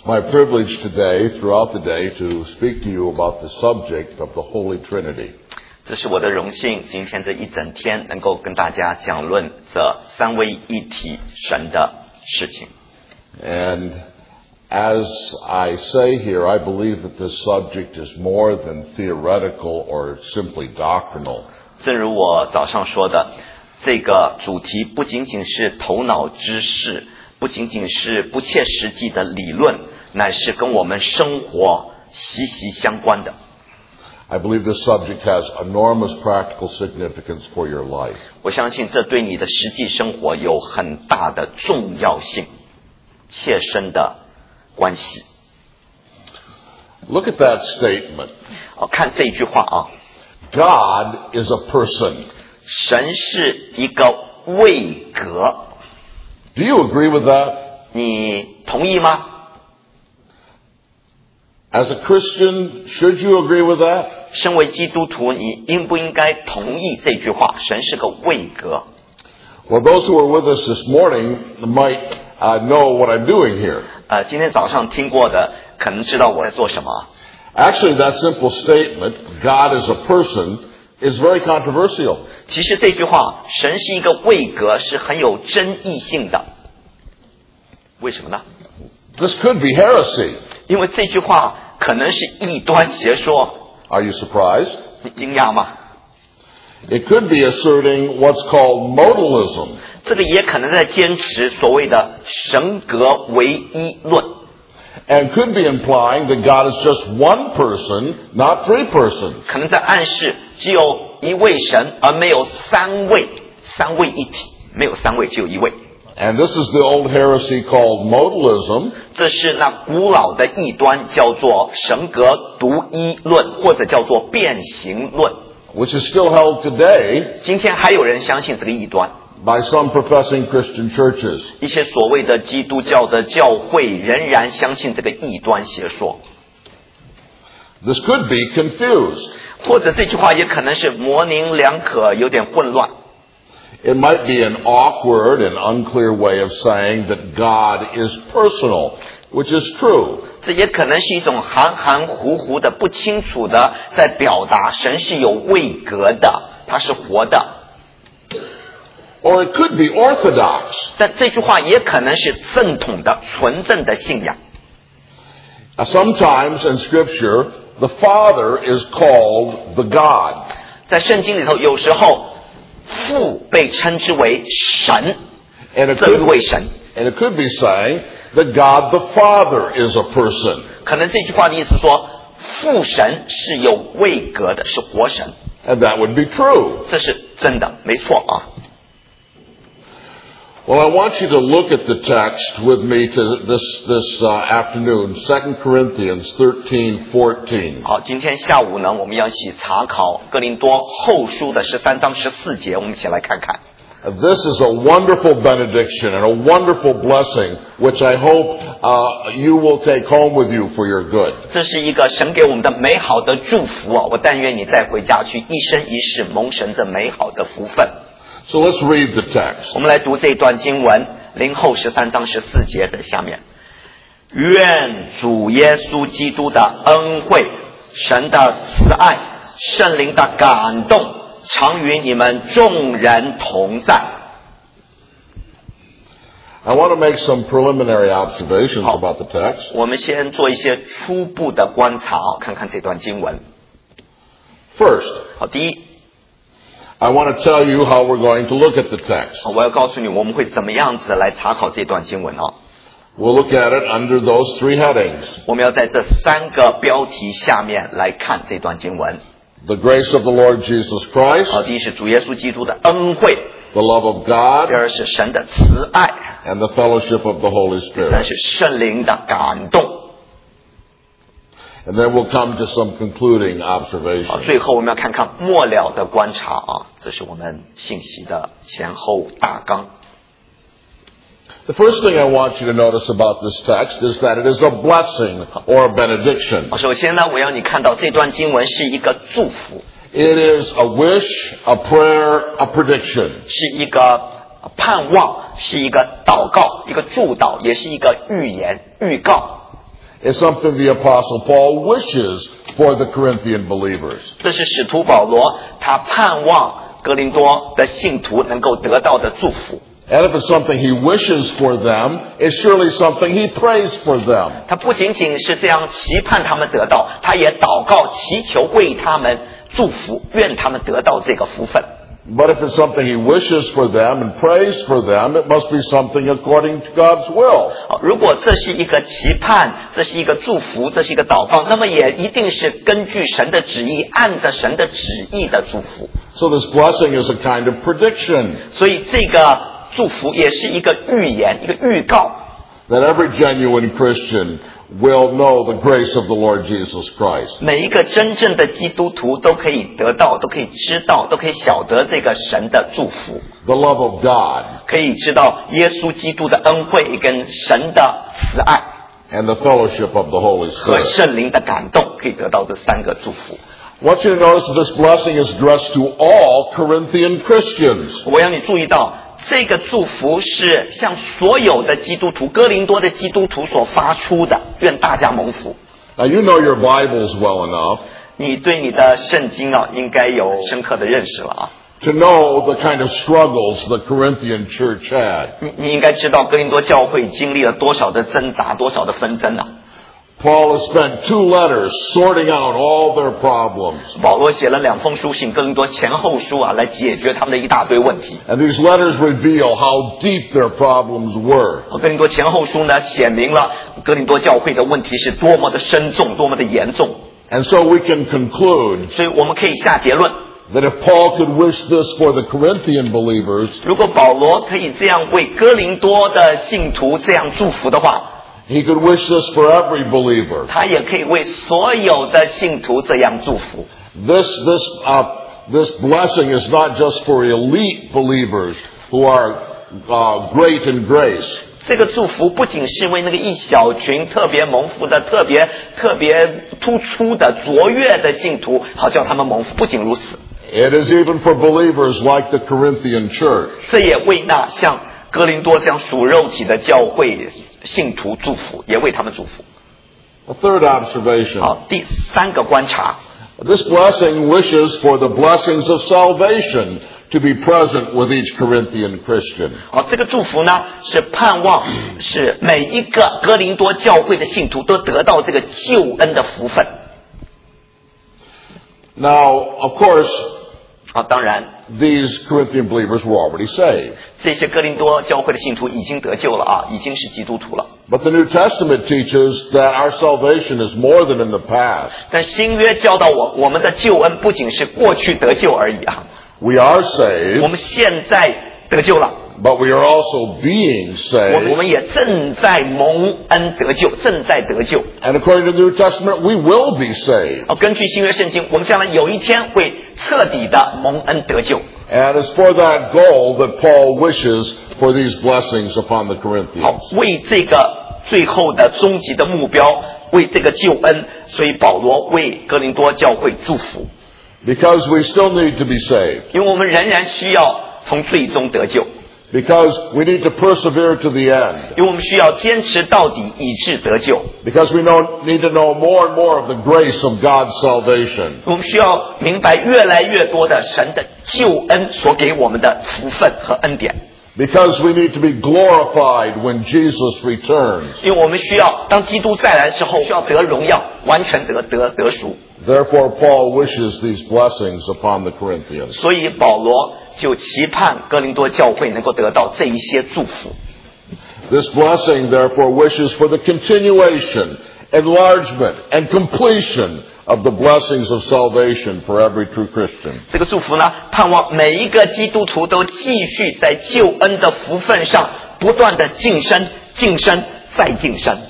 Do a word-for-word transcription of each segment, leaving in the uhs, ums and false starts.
my privilege today, throughout the day, to speak to you about the subject of the Holy Trinity. 这是我的荣幸，今天这一整天能够跟大家讲论这三位一体神的事情。 And as I say here, I believe that this subject is more than theoretical or simply doctrinal. 正如我早上说的，这个主题不仅仅是头脑知识，不仅仅是不切实际的理论，乃是跟我们生活息息相关的。 I believe this subject has enormous practical significance for your life. 我相信这对你的实际生活有很大的重要性，切身的关系。 Look at that statement. 哦，看这一句话啊 God is a person. 神是一个位格， Do you agree with that? 你同意吗？ As a Christian, should you agree with that? 身为基督徒，你应不应该同意这句话？神是个位格。 Well, those who are with us this morning might uh, know what I'm doing here. 呃，今天早上听过的，可能知道我在做什么。 Actually, that simple statement, God is a person, is very controversial. 其实这句话，神是一个位格，是很有争议性的。为什么呢？ This could be heresy. 因为这句话可能是异端邪说。 Are you surprised? 你惊讶吗？ It could be asserting what's called modalism. 这个也可能在坚持所谓的神格唯一论。 And could be implying that God is just one person, not three persons. 可能在暗示只有一位神，而没有三位，三位一体，没有三位，只有一位。 And this is the old heresy called modalism. 这是那古老的异端，叫做神格独一论，或者叫做变形论。 Which is still held today 今天还有人相信这个异端， by some professing Christian churches. 一些所谓的基督教的教会仍然相信这个异端邪说。 This could be confused. 或者这句话也可能是模棱两可，有点混乱。 It might be an awkward and unclear way of saying that God is personal, which is true. 这也可能是一种含含糊糊的、不清楚的，在表达神是有位格的，他是活的。 Or it could be orthodox. 但这句话也可能是正统的、纯正的信仰。 Uh, Sometimes in Scripture, the Father is called the God. 在圣经里头，有时候父被称之为神， And it 这一 could, 位神。 and it could be saying that God the Father is a person. 可能这句话的意思说，父神是有位格的，是活神， And that would be true. 这是真的，没错啊。 Well, I want you to look at the text with me to this, this uh, afternoon, Second Corinthians thirteen fourteen. 好，今天下午呢，我们要一起查考哥林多后书的十三章十四节，我们一起来看看。 This is a wonderful benediction and a wonderful blessing, which I hope uh, you will take home with you for your good. 这是一个神给我们的美好的祝福啊！我但愿你带回家去，一生一世蒙神这美好的福分。 So let's read the text. 我们来读这段经文，林后十三章十四节的下面。愿主耶稣基督的恩惠、神的慈爱、圣灵的感动，常与你们众人同在。 I want to make some preliminary observations 好。 about the text. 我们先做一些初步的观察啊，看看这段经文。 First, 好，第一， I want to tell you how we're going to look at the text. 我要告诉你我们会怎么样子来查考这段经文啊。 We'll look at it under those three headings. 我们要在这三个标题下面来看这段经文。 The grace of the Lord Jesus 好， Christ, 第一是主耶稣基督的恩惠， the love of 第 God, 二是神的慈爱， and the fellowship of the Holy 第三 Spirit. 是圣灵的感动。 And then we'll come to some concluding 好， observations. 最后我们要看看末了的观察啊，这是我们信息的前后大纲。 The first thing I want you to notice about this text is that it is a blessing or a benediction. 首先呢，我要你看到这段经文是一个祝福， It is a wish, a prayer, a prediction. 是一个盼望，是一个祷告，一个祝祷，也是一个预言、预告。 is something the Apostle Paul wishes for the Corinthian believers. 这是使徒保罗他盼望哥林多的信徒能够得到的祝福。 And if it's something he wishes for them, it's surely something he prays for them. 他不仅仅是这样期盼他们得到，他也祷告祈求为他们祝福，愿他们得到这个福分。 But if it's something he wishes for them and prays for them, it must be something according to God's will. 如果这是一个期盼，这是一个祝福，这是一个祷告，那么也一定是根据神的旨意，按着神的旨意的祝福。 So this blessing is a kind of prediction. 所以这个祝福也是一个预言，一个预告。 That every genuine Christian will know the grace of the Lord Jesus Christ. 每一个真正的基督徒都可以得到，都可以知道，都可以晓得这个神的祝福。 The love of God. 可以知道耶稣基督的恩惠跟神的慈爱。 And the fellowship of the Holy 和 Spirit. 圣灵的感动，可以得到这三个祝福。 I want you to notice that this blessing is addressed to all Corinthian Christians. 我要你注意到，这个祝福是向所有的基督徒，哥林多的基督徒所发出的，愿大家蒙福。 Now you know your Bibles well enough 你对你的圣经啊，应该有深刻的认识了啊。 to know the kind of struggles the Corinthian church had. 你你应该知道哥林多教会经历了多少的挣扎，多少的纷争啊。 Paul has spent two letters sorting out all their problems. 保罗写了两封书信，哥林多前后书啊，来解决他们的一大堆问题。 And these letters reveal how deep their problems were. 哥林多前后书呢，显明了哥林多教会的问题是多么的深重，多么的严重。 And so we can conclude 所以我们可以下结论， that if Paul could wish this for the Corinthian believers, 如果保罗可以这样为哥林多的信徒这样祝福的话， he could wish this for every believer. 他也可以为所有的信徒这样祝福。 This, this, uh, this blessing is not just for elite believers who are uh, great in grace. 这个祝福不仅是为那个一小群特别蒙福的、特别特别突出的、卓越的信徒，好叫他们蒙福。不仅如此， It is even for believers like the Corinthian church. 这也为那像哥林多这样属肉体的教会信徒祝福，也为他们祝福。 A third observation. 好，第三个观察， This blessing wishes for the blessings of salvation to be present with each Corinthian Christian. 好，这个祝福呢是盼望是每一个哥林多教会的信徒都得到这个救恩的福分。 Now, of course, 好，当然 these Corinthian believers were already saved. 这些哥林多教会的信徒已经得救了啊，已经是基督徒了。 But the New Testament teaches that our salvation is more than in the past. 但新约教导我，我们的救恩不仅是过去得救而已啊， We are saved, 我们现在得救了， but we are also being 我我 saved. 们也正在蒙恩得救，正在得救。 And according to the New Testament, we will be saved. 哦，根据新约圣经，我们将来有一天会彻底的蒙恩得救。 And it's for that goal that Paul wishes for these blessings upon the 好 Corinthians.， 为这个最后的终极的目标，为这个救恩，所以保罗为哥林多教会祝福， Because we still need to be saved. 因为我们仍然需要从最终得救， Because we need to persevere to the end. 因为我们需要坚持到底，以致得救。 Because we know, need to know more and more of the grace of God's salvation. 我们需要明白越来越多的神的救恩所给我们的福分和恩典， Because we need to be glorified when Jesus returns. 因为我们需要当基督再来之后，需要得荣耀，完全得得得赎。 Therefore, Paul wishes these blessings upon the Corinthians. 所以保罗就期盼哥林多教会能够得到这一些祝福。 This blessing, therefore, wishes for the continuation, enlargement, and completion of the blessings of salvation for every true Christian. 这个祝福呢，盼望每一个基督徒都继续在救恩的福分上不断的晋升、晋升再晋升。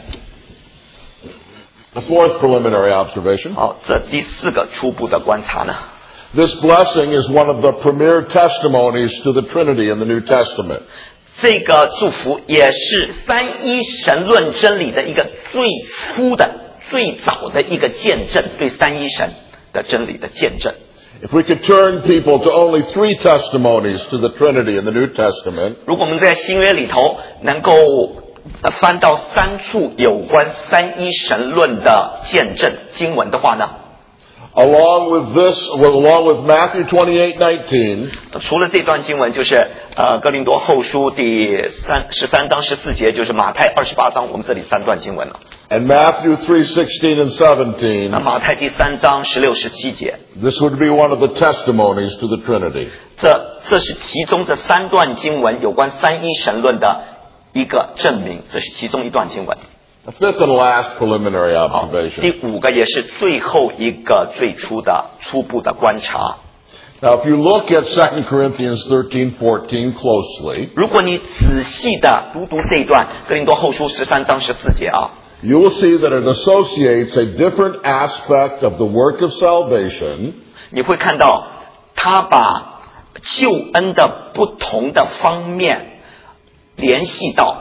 The fourth preliminary observation. 好，这第四个初步的观察呢， This blessing is one of the premier testimonies to the Trinity in the New Testament. 这个祝福也是三一神论真理的一个最初的、最早的一个见证，对三一神的真理的见证。 If we could turn people to only three testimonies to the Trinity in the New Testament, 如果我们在新约里头能够翻到三处有关三一神论的见证经文的话呢， along with this, well, along with Matthew twenty-eight nineteen, 除了这段经文，就是呃哥林多后书第三十三章十四节，就是马太二十八章，我们这里三段经文了。 and Matthew three sixteen and seventeen, 那马太第三章十六十七节， this would be one of the testimonies to the Trinity. 这这是其中这三段经文有关三一神论的一个证明，这是其中一段经文。 A fifth and last preliminary 好， observation. 第五个也是最后一个最初的初步的观察。 Now, if you look at Second Corinthians thirteen fourteen closely, 如果你仔细的读读这一段哥林多后书十三章十四节啊， you will see that it associates a different aspect of the work of salvation 你会看到他把救恩的不同的方面联系到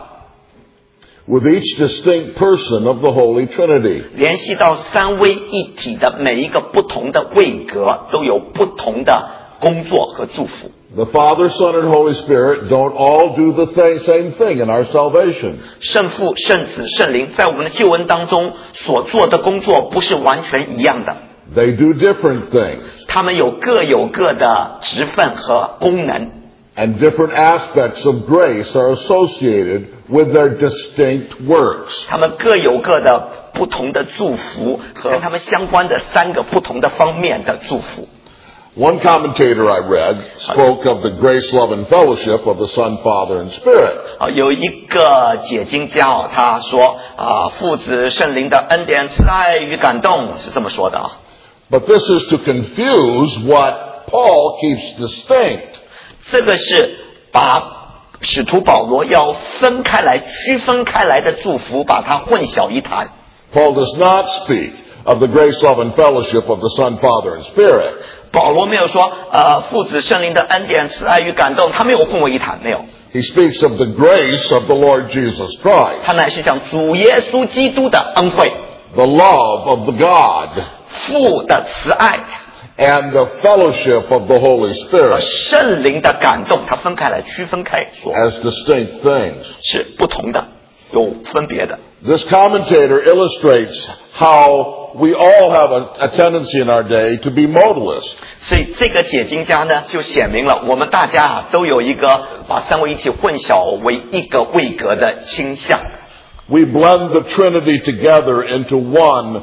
with each distinct person of the Holy Trinity. 联系到三位一体的每一个不同的位格都有不同的工作和祝福。 The Father, Son, and Holy Spirit don't all do the th- same thing in our salvation. 圣父、圣子、圣灵在我们的救恩当中所做的工作不是完全一样的， They do different things, 他们有各有各的职分和功能， and different aspects of grace are associated with their distinct works. 他们各有各的不同的祝福和跟他们相关的三个不同的方面的祝福。 One commentator I read spoke of the grace, love, and fellowship of the Son, Father, and Spirit. 啊，有一个解经家哦，他说啊，父子圣灵的恩典、慈爱与感动是这么说的啊。 But this is to confuse what Paul keeps distinct. 这个是把使徒保罗要分开来、区分开来的祝福，把它混淆一谈。 Paul does not speak of the grace, love, and fellowship of the Son, Father, and Spirit. 保罗没有说呃父子圣灵的恩典、慈爱与感动，他没有混为一谈，没有。 He speaks of the grace of the Lord Jesus Christ, 他乃是讲主耶稣基督的恩惠、 the love of the God, 父的慈爱、 and the fellowship of the Holy 和 Spirit 圣灵的感动，它分开来、区分开说， as distinct things. 是不同的，有分别的。 This commentator illustrates how we all have a, a tendency in our day to be modalists. 所以这个解经家呢，就显明了我们大家啊都有一个把三位一体混淆为一个位格的倾向。 We blend the Trinity together into one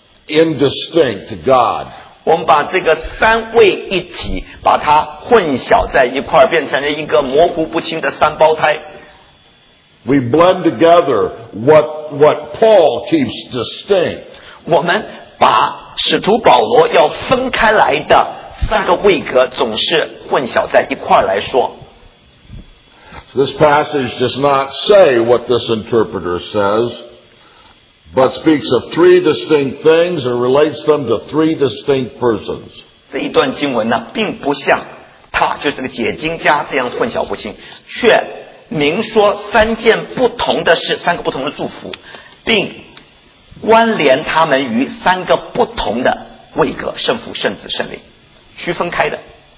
indistinct God. 我们把这个三位一体把它混淆在一块儿，变成了一个模糊不清的三胞胎。 We blend together what, what Paul keeps distinct. 我们把使徒保罗要分开来的三个位格总是混淆在一块儿来说。 This passage does not say what this interpreter says, but speaks of three distinct things and relates them to three distinct persons. 这一段经文呢，并不像他就是这个解经家这样混淆不清，却明说三件不同的事，三个不同的祝福，并关联他们于三个不同的位格：圣父、圣子、圣灵，区分开的。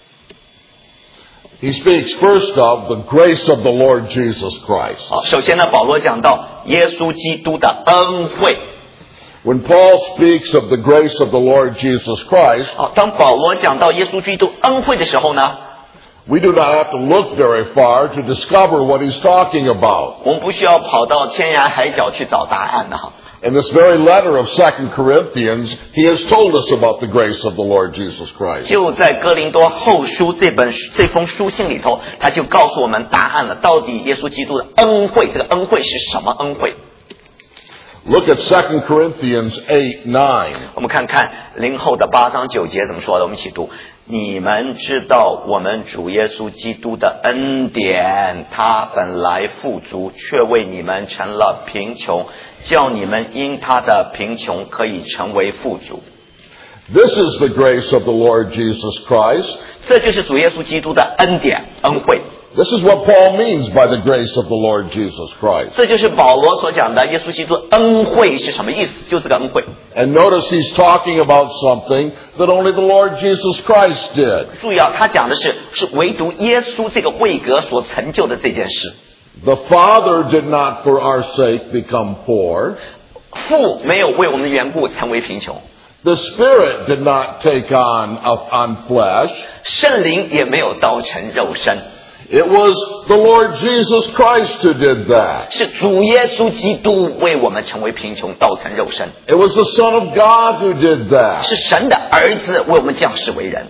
He speaks first of the grace of the Lord Jesus Christ. 好，首先呢，保罗讲到耶稣基督的恩惠。 When Paul speaks of the grace of the Lord Jesus Christ, 好，当保罗讲到耶稣基督恩惠的时候呢， we do not have to look very far to discover what he's talking about. 我们不需要跑到天涯海角去找答案的哈。 In this very letter of Second Corinthians, he has told us about the grace of the Lord Jesus Christ. 就在哥林多后书这本这封书信里头，他就告诉我们答案了。到底耶稣基督的恩惠，这个恩惠是什么恩惠？ Look at Second Corinthians eight nine. 我们看看零后的八章九节怎么说的，我们一起读。你们知道我们主耶稣基督的恩典，他本来富足，却为你们成了贫穷，叫你们因他的贫穷可以成为富足。 This is the grace of the Lord Jesus Christ. 这就是主耶稣基督的恩典恩惠。 This is what Paul means by the grace of the Lord Jesus Christ. 这就是保罗所讲的耶稣基督恩惠是什么意思？就这个恩惠。 And notice he's talking about something that only the Lord Jesus Christ did. 注意啊，他讲的是是唯独耶稣这个位格所成就的这件事。 The Father did not for our sake become poor. 父没有为我们的缘故成为贫穷， The Spirit did not take on, on flesh. 圣灵也没有道成肉身， It was the Lord Jesus Christ who did that. 是主耶稣基督为我们成为贫穷，道成肉身， It was the Son of God who did that. 是神的儿子为我们降世为人。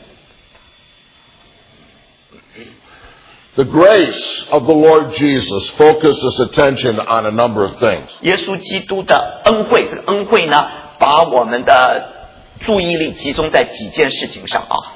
The grace of the Lord Jesus focuses attention on a number of things. 耶稣基督的恩惠，这个恩惠呢，把我们的注意力集中在几件事情上啊。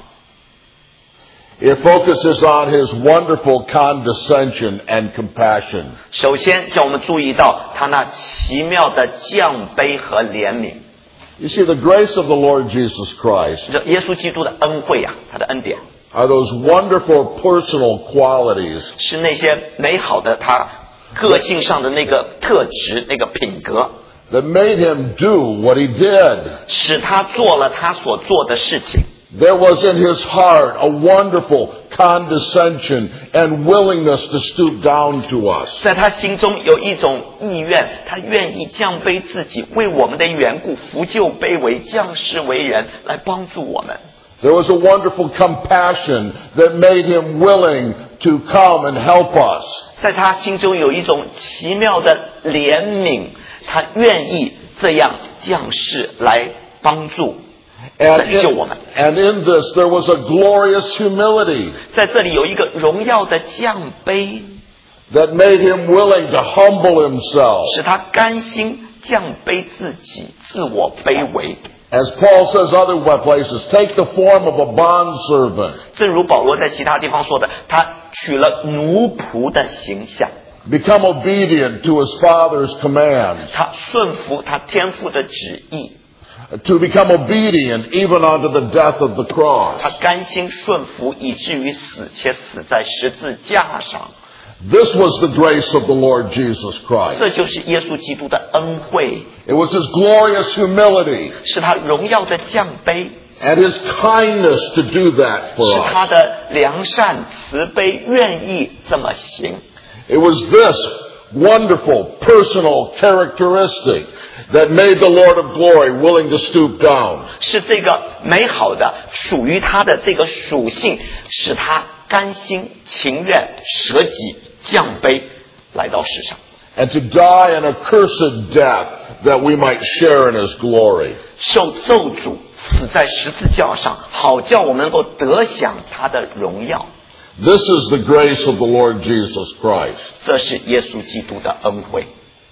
It focuses on His wonderful condescension and compassion. 首先，叫我们注意到他那奇妙的降卑和怜悯。 You see, the grace of the Lord Jesus Christ 这耶稣基督的恩惠啊，他的恩典 are those wonderful personal qualities 是那些美好的他个性上的那个特质、那个品格， that made Him do what He did. 使他做了他所做的事情。 There was in His heart a wonderful condescension and willingness to stoop down to us. 在他心中有一种意愿，他愿意降卑自己，为我们的缘故扶救卑微，降世为人，来帮助我们。 There was a wonderful compassion that made Him willing to come and help us. 在他心中有一种奇妙的怜悯，他愿意这样降世来帮助 And 拯救我们。 in, and in this there was a glorious humility 在这里有一个荣耀的降卑， that made Him willing to humble Himself. 使他甘心降卑自己，自我卑微。 As Paul says other places, take the form of a bondservant. 正如保罗在其他地方说的，他取了奴仆的形象， Become obedient to His Father's commands. 他顺服他天父的旨意， To become obedient even unto the death of the cross. 他甘心顺服以至于死，且死在十字架上。 This was the grace of the Lord Jesus Christ. 这就是耶稣基督的恩惠， It was His glorious humility 是他荣耀的降卑， and His kindness to do that 是 for 他 us. 的良善慈悲，愿意这么行。 It was this wonderful personal characteristic that made the Lord of glory willing to stoop down. 是这个美好的属于他的这个属性，使他甘心情愿舍己降卑来到世上， And to die an accursed death that we might share in His glory. 受咒诅，死在十字架上，好叫我们能够得享他的荣耀。 This is the grace of the Lord Jesus Christ. 这是耶稣基督的恩惠。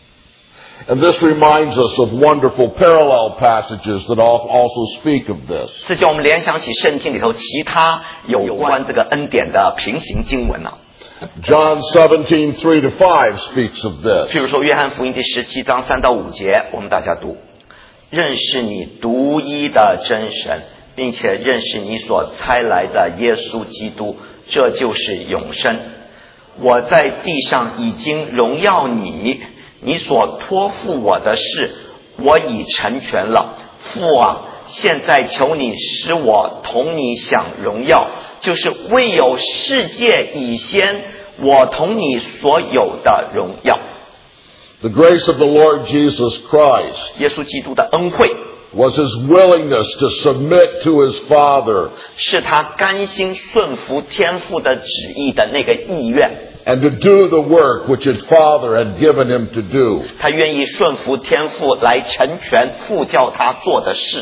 And this reminds us of wonderful parallel passages that also speak of this. 这叫我们联想起圣经里头其他有关这个恩典的平行经文啊。 John seventeen, three to five speaks of this. 譬如说约翰福音第十七章三到五节，我们大家读：认识你独一的真神，并且认识你所差来的耶稣基督，这就是永生。我在地上已经荣耀你，你所托付我的事，我已成全了。父啊，现在求你使我同你享荣耀，就是未有世界以先，我同你所有的荣耀。 The grace of the Lord Jesus Christ 耶稣基督的恩惠 was His willingness to submit to His Father 是他甘心顺服天父的旨意的那个意愿， and to do the work which His Father had given Him to do. 他愿意顺服天父来成全父叫他做的事。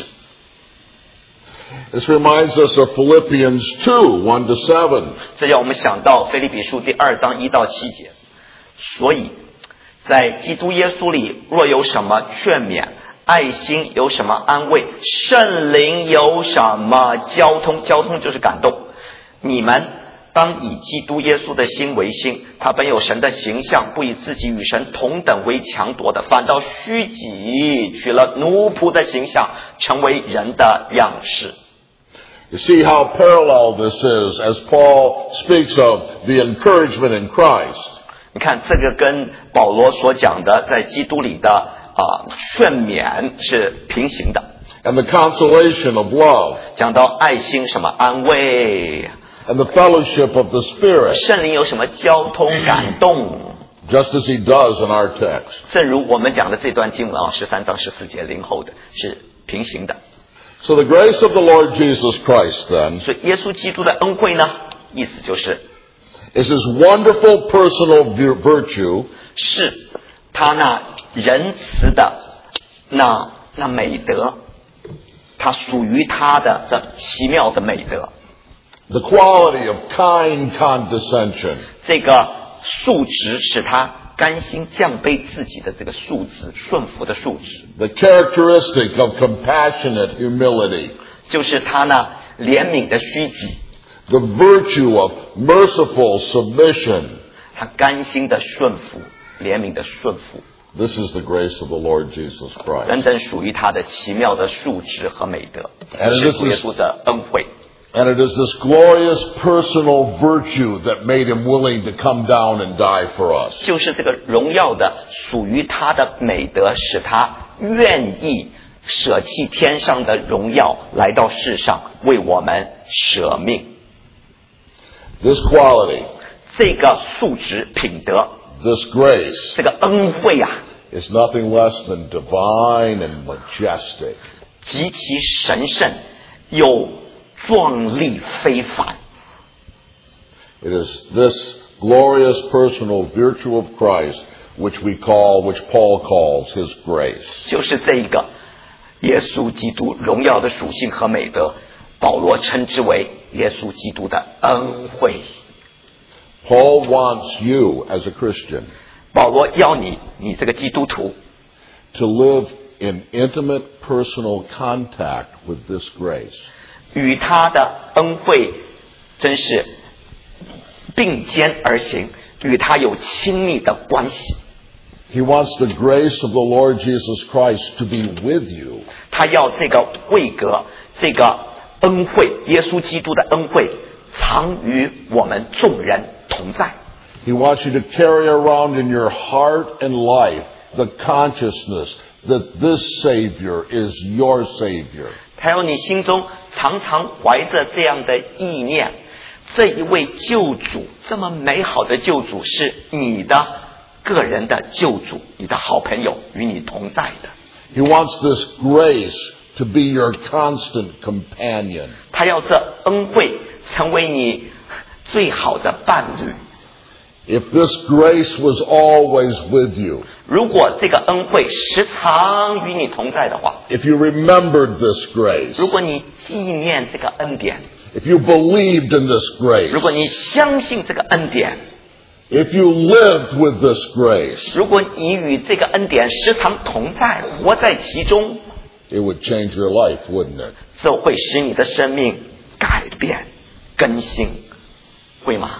This reminds us of Philippians two, one to seven. 这让我们想到腓立比书第二章一到七节。所以在基督耶稣里，若有什么劝勉，爱心有什么安慰，圣灵有什么交通，交通就是感动，你们当以基督耶稣的心为心。他本有神的形象，不以自己与神同等为强夺的，反倒虚己，取了奴仆的形象，成为人的样式。 You see how parallel this is as Paul speaks of the encouragement in Christ. 你看，这个跟保罗所讲的在基督里的啊、呃、劝勉是平行的。 And the consolation of love 讲到爱心什么安慰， and the fellowship of the Spirit. 圣灵有什么交通感动， just as he does in our text. 正如我们讲的这段经文啊，十三章十四节零后的是平行的。 So the grace of the Lord Jesus Christ, then, 所以耶稣基督的恩惠呢，意思就是 is his wonderful personal virtue, 是他那仁慈的那那美德，他属于他的这奇妙的美德。 the quality of kind condescension, 这个素质使他甘心降卑自己的这个素质，顺服的素质， the characteristic of compassionate humility, 就是他那怜悯的虚己， the virtue of merciful submission. 他甘心的顺服，怜悯的顺服， This is the grace of the Lord Jesus 等 Christ. 等属于他的奇妙的素质和美德， And 是 this 主耶 is- 稣的恩惠。 And it is this glorious personal virtue that made him willing to come down and die for us. 就是这个荣耀的属于他的美德，使他愿意舍弃天上的荣耀，来到世上为我们舍命。 This quality, 这个素质品德， this grace, 这个恩惠啊， is nothing less than divine and majestic. 极其神圣又壮丽非凡。 It is this glorious personal virtue of Christ which we call, which Paul calls his grace. 就是这一个耶稣基督荣耀的属性和美德，保罗称之为耶稣基督的恩惠。 Paul wants you as a Christian 保罗要你，你这个基督徒 to live in intimate personal contact with this grace. 与他的恩惠真是并肩而行，与他有亲密的关系。 He wants the grace of the Lord Jesus Christ to be with you. 他要这个位格，这个恩惠，耶稣基督的恩惠，常与我们众人同在。 He wants you to carry around in your heart and life the consciousness that this Savior is your Savior. 还有你心中常常怀着这样的意念，这一位救主，这么美好的救主是你的个人的救主，你的好朋友，与你同在的。 He wants this grace to be your constant companion. 他要这恩惠成为你最好的伴侣。 If this grace was always with you, 如果这个恩惠时常与你同在的话， if you remembered this grace, 如果你纪念这个恩典， if you believed in this 如 grace, 果你相信这个恩典， if you lived with this grace, 如果你与这个恩典时常同在，活在其中， it would change your life, wouldn't it? 这会使你的生命改变、更新，会吗？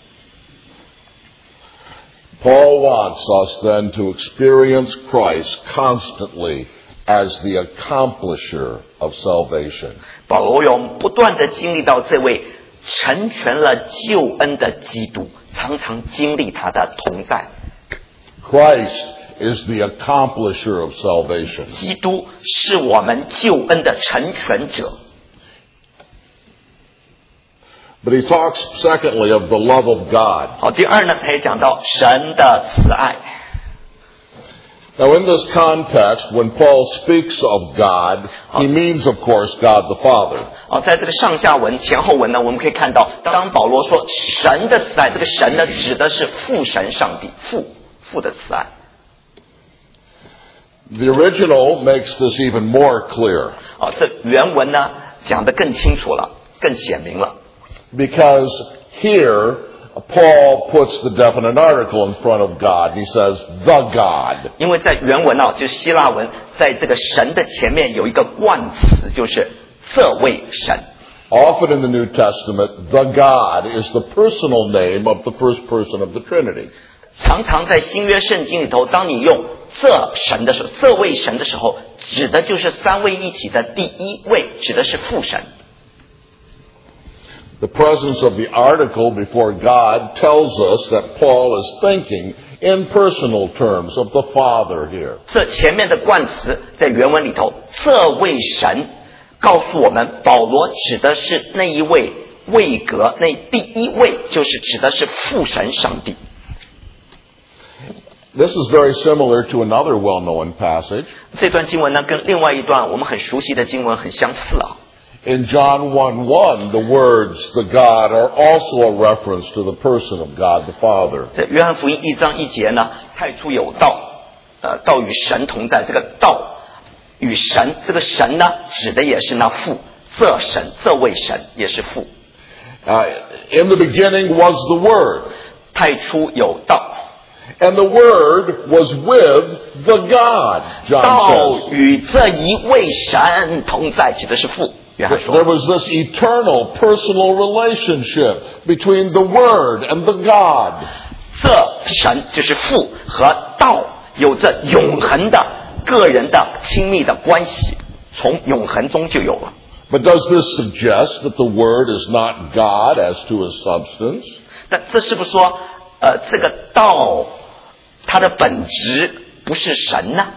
Paul wants us then to experience Christ constantly as the accomplisher of salvation. 保罗用不断的经历到这位成全了救恩的基督，常常经历他的同在。 Christ is the accomplisher of salvation. 基督是我们救恩的成全者。 But he talks secondly of the love of God. 好，第二呢，他也讲到神的慈爱。 Now in this context, when Paul speaks of God, he means, of course, God the Father. 哦，在这个上下文、前后文呢，我们可以看到，当保罗说神的慈爱，这个神呢，指的是父神上帝，父父的慈爱。 The original makes this even more clear. 哦，这原文呢讲得更清楚了，更显明了。 Because here, Paul puts the definite article in front of God. He says, the God. 因为在原文啊，就是希腊文，在这个神的前面有一个冠词，就是这位神。 Often in the New Testament, the God is the personal name of the first person of the Trinity. 常常在新约圣经里头，当你用这神的时候，这位神的时候，指的就是三位一体的第一位，指的是父神。 The presence of the article before God tells us that Paul is thinking in personal terms of the Father here. 这前面的冠词在原文里头，这位神告诉我们，保罗指的是那一位位格，那第一位就是指的是父神上帝。 This is very similar to another well-known passage. 这段经文呢，跟另外一段我们很熟悉的经文很相似啊。 In John one one, the words "the God" are also a reference to the person of God the Father. 在约翰福音一章一节呢，太初有道，呃，道与神同在。这个道与神，这个神呢，指的也是那父，这神，这位神也是父。 Uh, in the beginning was the Word. 太初有道。 And the Word was with the God, John 道 says. 与这一位神同在，指的是父。约翰 There 说， was this eternal personal relationship between the Word and the God. 这神就是父和道有着永恒的个人的亲密的关系，从永恒中就有了。 But does this suggest that the Word is not God as to His substance? 但这是不是说，呃，这个道它的本质不是神呢？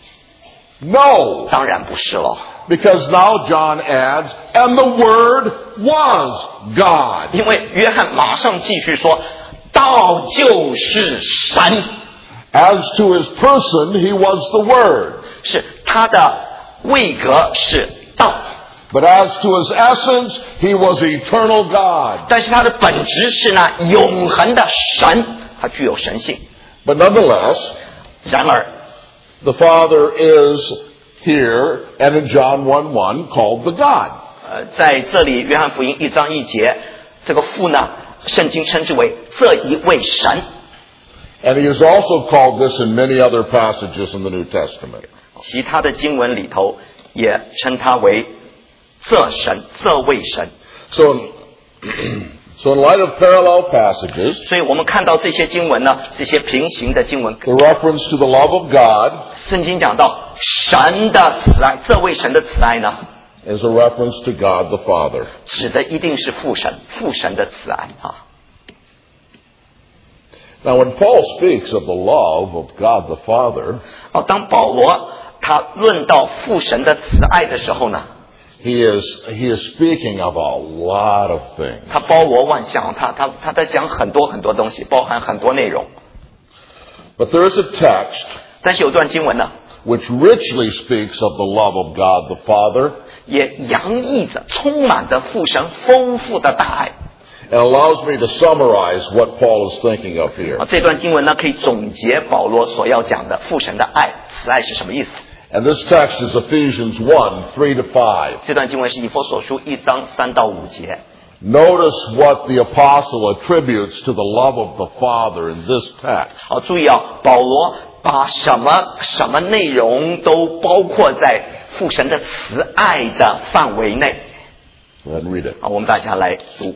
No. 当然不是了， Because now John adds, and the Word was God. 因为约翰马上继续说，道就是神， As to His person, He was the Word. 是他的位格是道， But as to His essence, He was eternal God. 但是他的本质是那永恒的神，他具有神性。 But nonetheless, 然而 the Father is here, and in John one one, called the God. 呃，在这里约翰福音一章一节，这个父呢，圣经称之为这一位神。 And He is also called this in many other passages in the New Testament. 其他的经文里头也称他为这神，这位神。 So, so in light of parallel passages, 所以我们看到这些经文呢，这些平行的经文， the reference to the love of God 圣经讲到神的慈爱，这位神的慈爱呢， is a reference to God the Father. 指的一定是父神，父神的慈爱啊。 Now, when Paul speaks of the love of God the Father, 哦，当保罗他论到父神的慈爱的时候呢， he is he is speaking of a lot of things. 他包罗万象，他他他在讲很多很多东西，包含很多内容。 But there is a text 但是有段经文呢， which richly speaks of the love of God the Father 也洋溢着、充满着父神丰富的大爱。 and allows me to summarize what Paul is thinking of here. 啊，这段经文呢，可以总结保罗所要讲的父神的爱、慈爱是什么意思。 And this text is Ephesians one, three to five. 这段经文是以弗所书一章三到五节。 Notice what the apostle attributes to the love of the Father in this text. 好，注意啊，保罗把什么什么内容都包括在父神的慈爱的范围内。 Go ahead and read it. 好，我们大家来读。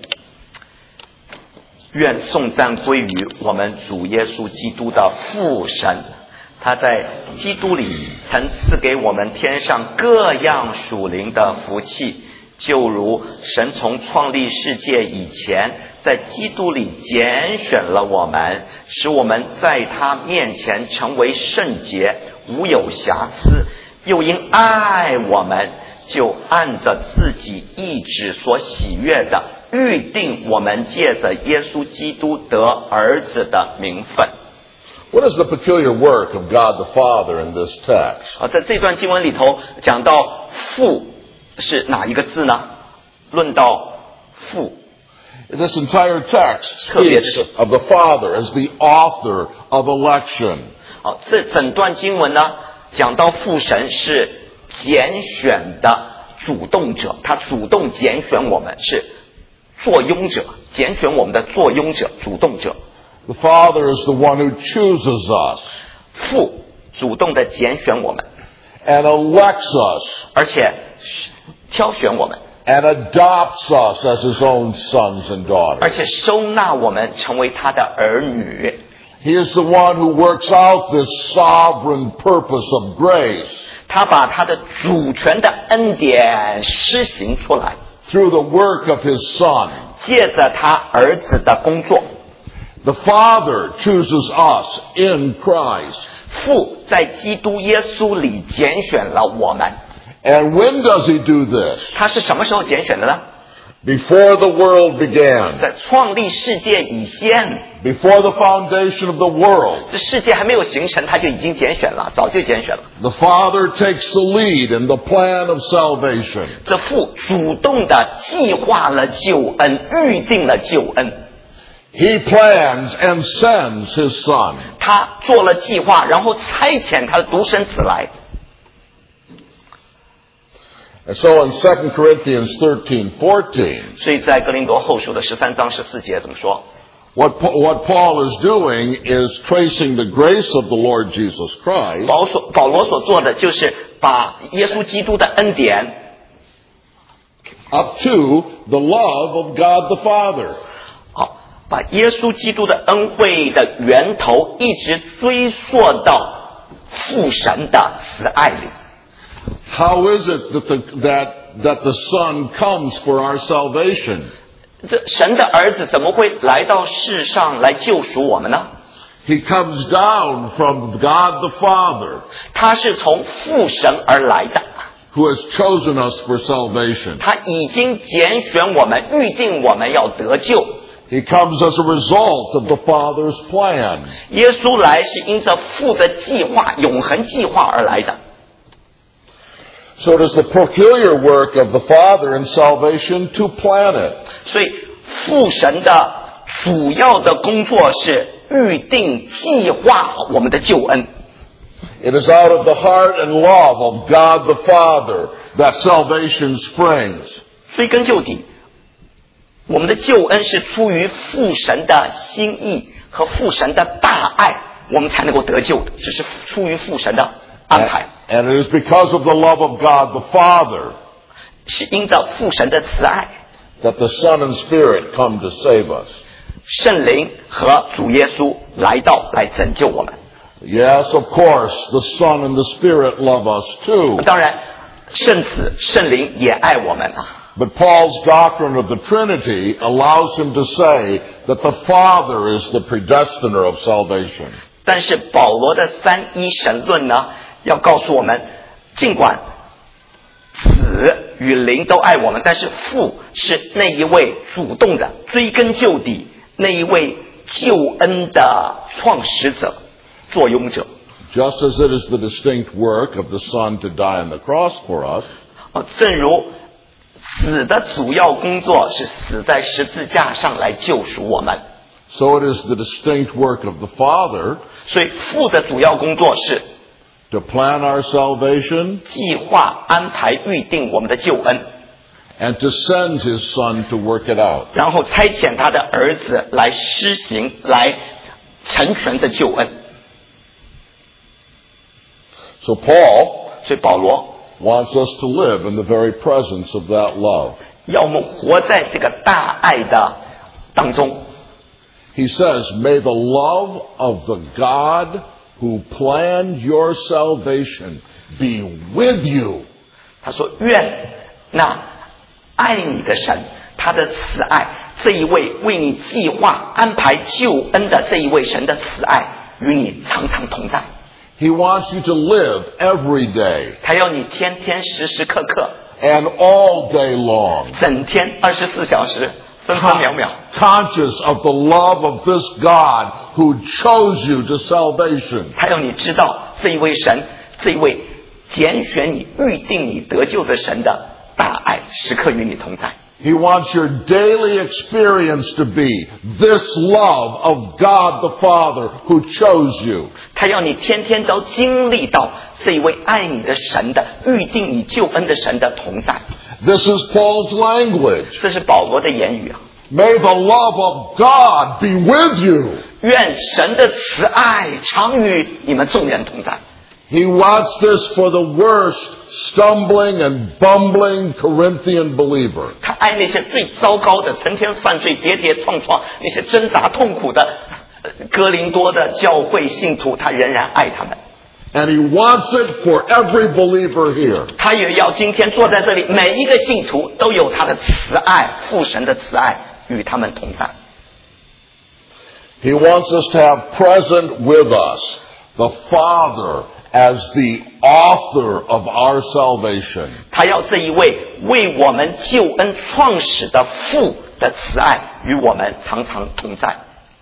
愿颂赞归于我们主耶稣基督的父神，他在基督里曾赐给我们天上各样属灵的福气，就如神从创立世界以前，在基督里拣选了我们，使我们在他面前成为圣洁，无有瑕疵，又因爱我们，就按着自己意志所喜悦的预定我们借着耶稣基督得儿子的名分。 What is the peculiar work of God the Father in this text? 啊，在这段经文里头讲到父是哪一个字呢？论到父， This entire text 特别 speaks 是 of the Father as the author of election. 好，这整段经文呢，讲到父神是拣选的主动者，他主动拣选我们，是作俑者，拣选我们的作俑者、主动者。 The Father is the one who chooses us 父主动的拣选我们， and elects us 而且挑选我们， and adopts us as His own sons and 而 daughters. 且收纳我们成为他的儿女。 He is the one who works out this sovereign purpose of grace 他把他的主权的恩典施行出来， through the work of His Son. 借着他儿子的工作。 The Father chooses us in Christ. 父在基督耶稣里拣选了我们。 And when does He do this? 他是什么时候拣选的呢？ Before the world began, 在创立世界以前， before the foundation of the world, 这世界还没有形成，他就已经拣选了，早就拣选了。 the Father takes the lead in the plan of salvation. 这父主动的计划了救恩，预定了救恩。 He plans and sends His Son. 他做了计划，然后差遣他的独生子来。 And so in Second Corinthians thirteen fourteen, 所以在哥林多后书的十三章十四节怎么说？ what, what Paul is doing is tracing the grace of the Lord Jesus Christ 保所保罗所做的就是把耶稣基督的恩典 up to the love of God the Father. 好，把耶稣基督的恩惠的源头一直追溯到父神的慈爱里。 How is it that the, that, that the Son comes for our salvation? 这神的儿子怎么会来到世上来救赎我们呢？ He comes down from God the Father, 他是从父神而来的， who has chosen us for salvation. 他已经拣选我们，预定我们要得救。 He comes as a result of the Father's plan. 耶稣来是因着父的计划，永恒计划而来的。 So it is the peculiar work of the Father in salvation to plan it. 所以父神的主要的工作是预定计划我们的救恩。 It is out of the heart and love of God the Father that salvation springs. 追根究底，我们的救恩是出于父神的心意和父神的大爱，我们才能够得救的，这是出于父神的安排。 And it is because of the love of God the Father 是因着父神的慈爱， that the Son and Spirit come to save us. 圣灵和主耶稣来到来拯救我们。 Yes, of course, the Son and the Spirit love us too. 当然，圣子、圣灵也爱我们啊。 But Paul's doctrine of the Trinity allows him to say that the Father is the predestiner of salvation. 但是保罗的三一神论呢，要告诉我们，尽管子与灵都爱我们，但是父是那一位主动的、追根究底、那一位救恩的创始者、作俑者。 Just as it is the distinct work of the Son to die on the cross for us, 哦，正如子的主要工作是死在十字架上来救赎我们， so it is the distinct work of the Father 所以父的主要工作是 to plan our salvation 计划、安排、预定我们的救恩， and to send His Son to work it out. 然后差遣他的儿子来施行、来成全的救恩。 So Paul 所以保罗 wants us to live in the very presence of that love. 要我们活在这个大爱的当中。 He says, may the love of the God who planned your salvation be with you. 他说：“愿那爱你的神，他的慈爱，这一位为你计划安排救恩的这一位神的慈爱，与你常常同在。 He wants you to live every day 他要你天天时时刻刻， and all day long 整天二十四小时，分分秒秒。” conscious of the love of this God who chose you to salvation. 他要你知道这一位神，这一位拣选你、预定你得救的神的大爱，时刻与你同在。 He wants your daily experience to be this love of God the Father who chose you. 他要你天天都经历到这一位爱你的神的、预定你救恩的神的同在。 This is Paul's language. 这是保罗的言语啊！ May the love of God be with you. 愿神的慈爱常与你们众人同在。 He wants this for the worst, stumbling and bumbling Corinthian believer. 他爱那些最糟糕的、成天犯罪、跌跌撞撞、那些挣扎痛苦的哥林多的教会信徒，他仍然爱他们。 And he wants it for every believer here. 他也要今天坐在这里，每一个信徒都有他的慈爱，父神的慈爱与他们同在。 He wants us to have present with us the Father as the author of our salvation. 他要这一位为我们救恩创始的父的慈爱与我们常常同在。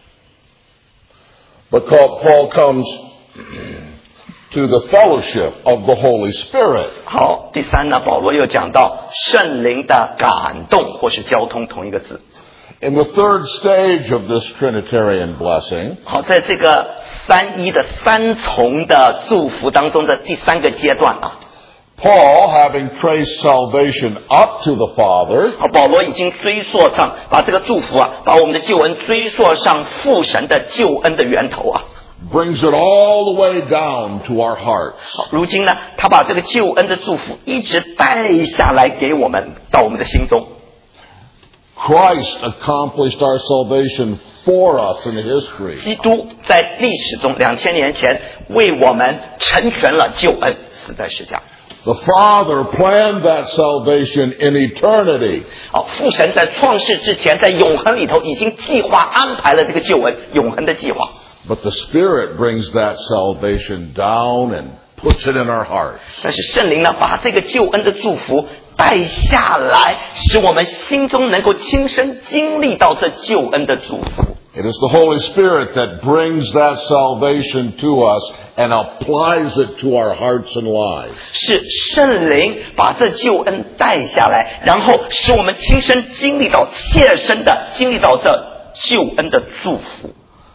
But Paul comes to the fellowship of the Holy Spirit. 好，第三呢，保罗又讲到圣灵的感动或是交通，同一个字。 In the third stage of this Trinitarian blessing, 好，在这个三一的三重的祝福当中的第三个阶段啊， Paul, having traced salvation up to the Father, 好，保罗已经追溯上，把这个祝福啊，把我们的救恩追溯上父神的救恩的源头啊。 brings it all the way down to our hearts. 好，如今呢，他把这个救恩的祝福一直带下来给我们，到我们的心中。 Christ accomplished our salvation for us in history. 基督在历史中两千年前为我们成全了救恩，死在十架。 The Father planned that salvation in eternity. 好，父神在创世之前，在永恒里头已经计划安排了这个救恩，永恒的计划。 But the Spirit brings that salvation down and puts it in our hearts. 但是圣灵呢，把这个救恩的祝福带下来，使我们心中能够亲身经历到这救恩的祝福。 It is the Holy Spirit that brings that salvation to us and applies it to our hearts and lives. 是圣灵把这救恩带下来，然后使我们亲身经历到、切身的经历到这救恩的祝福。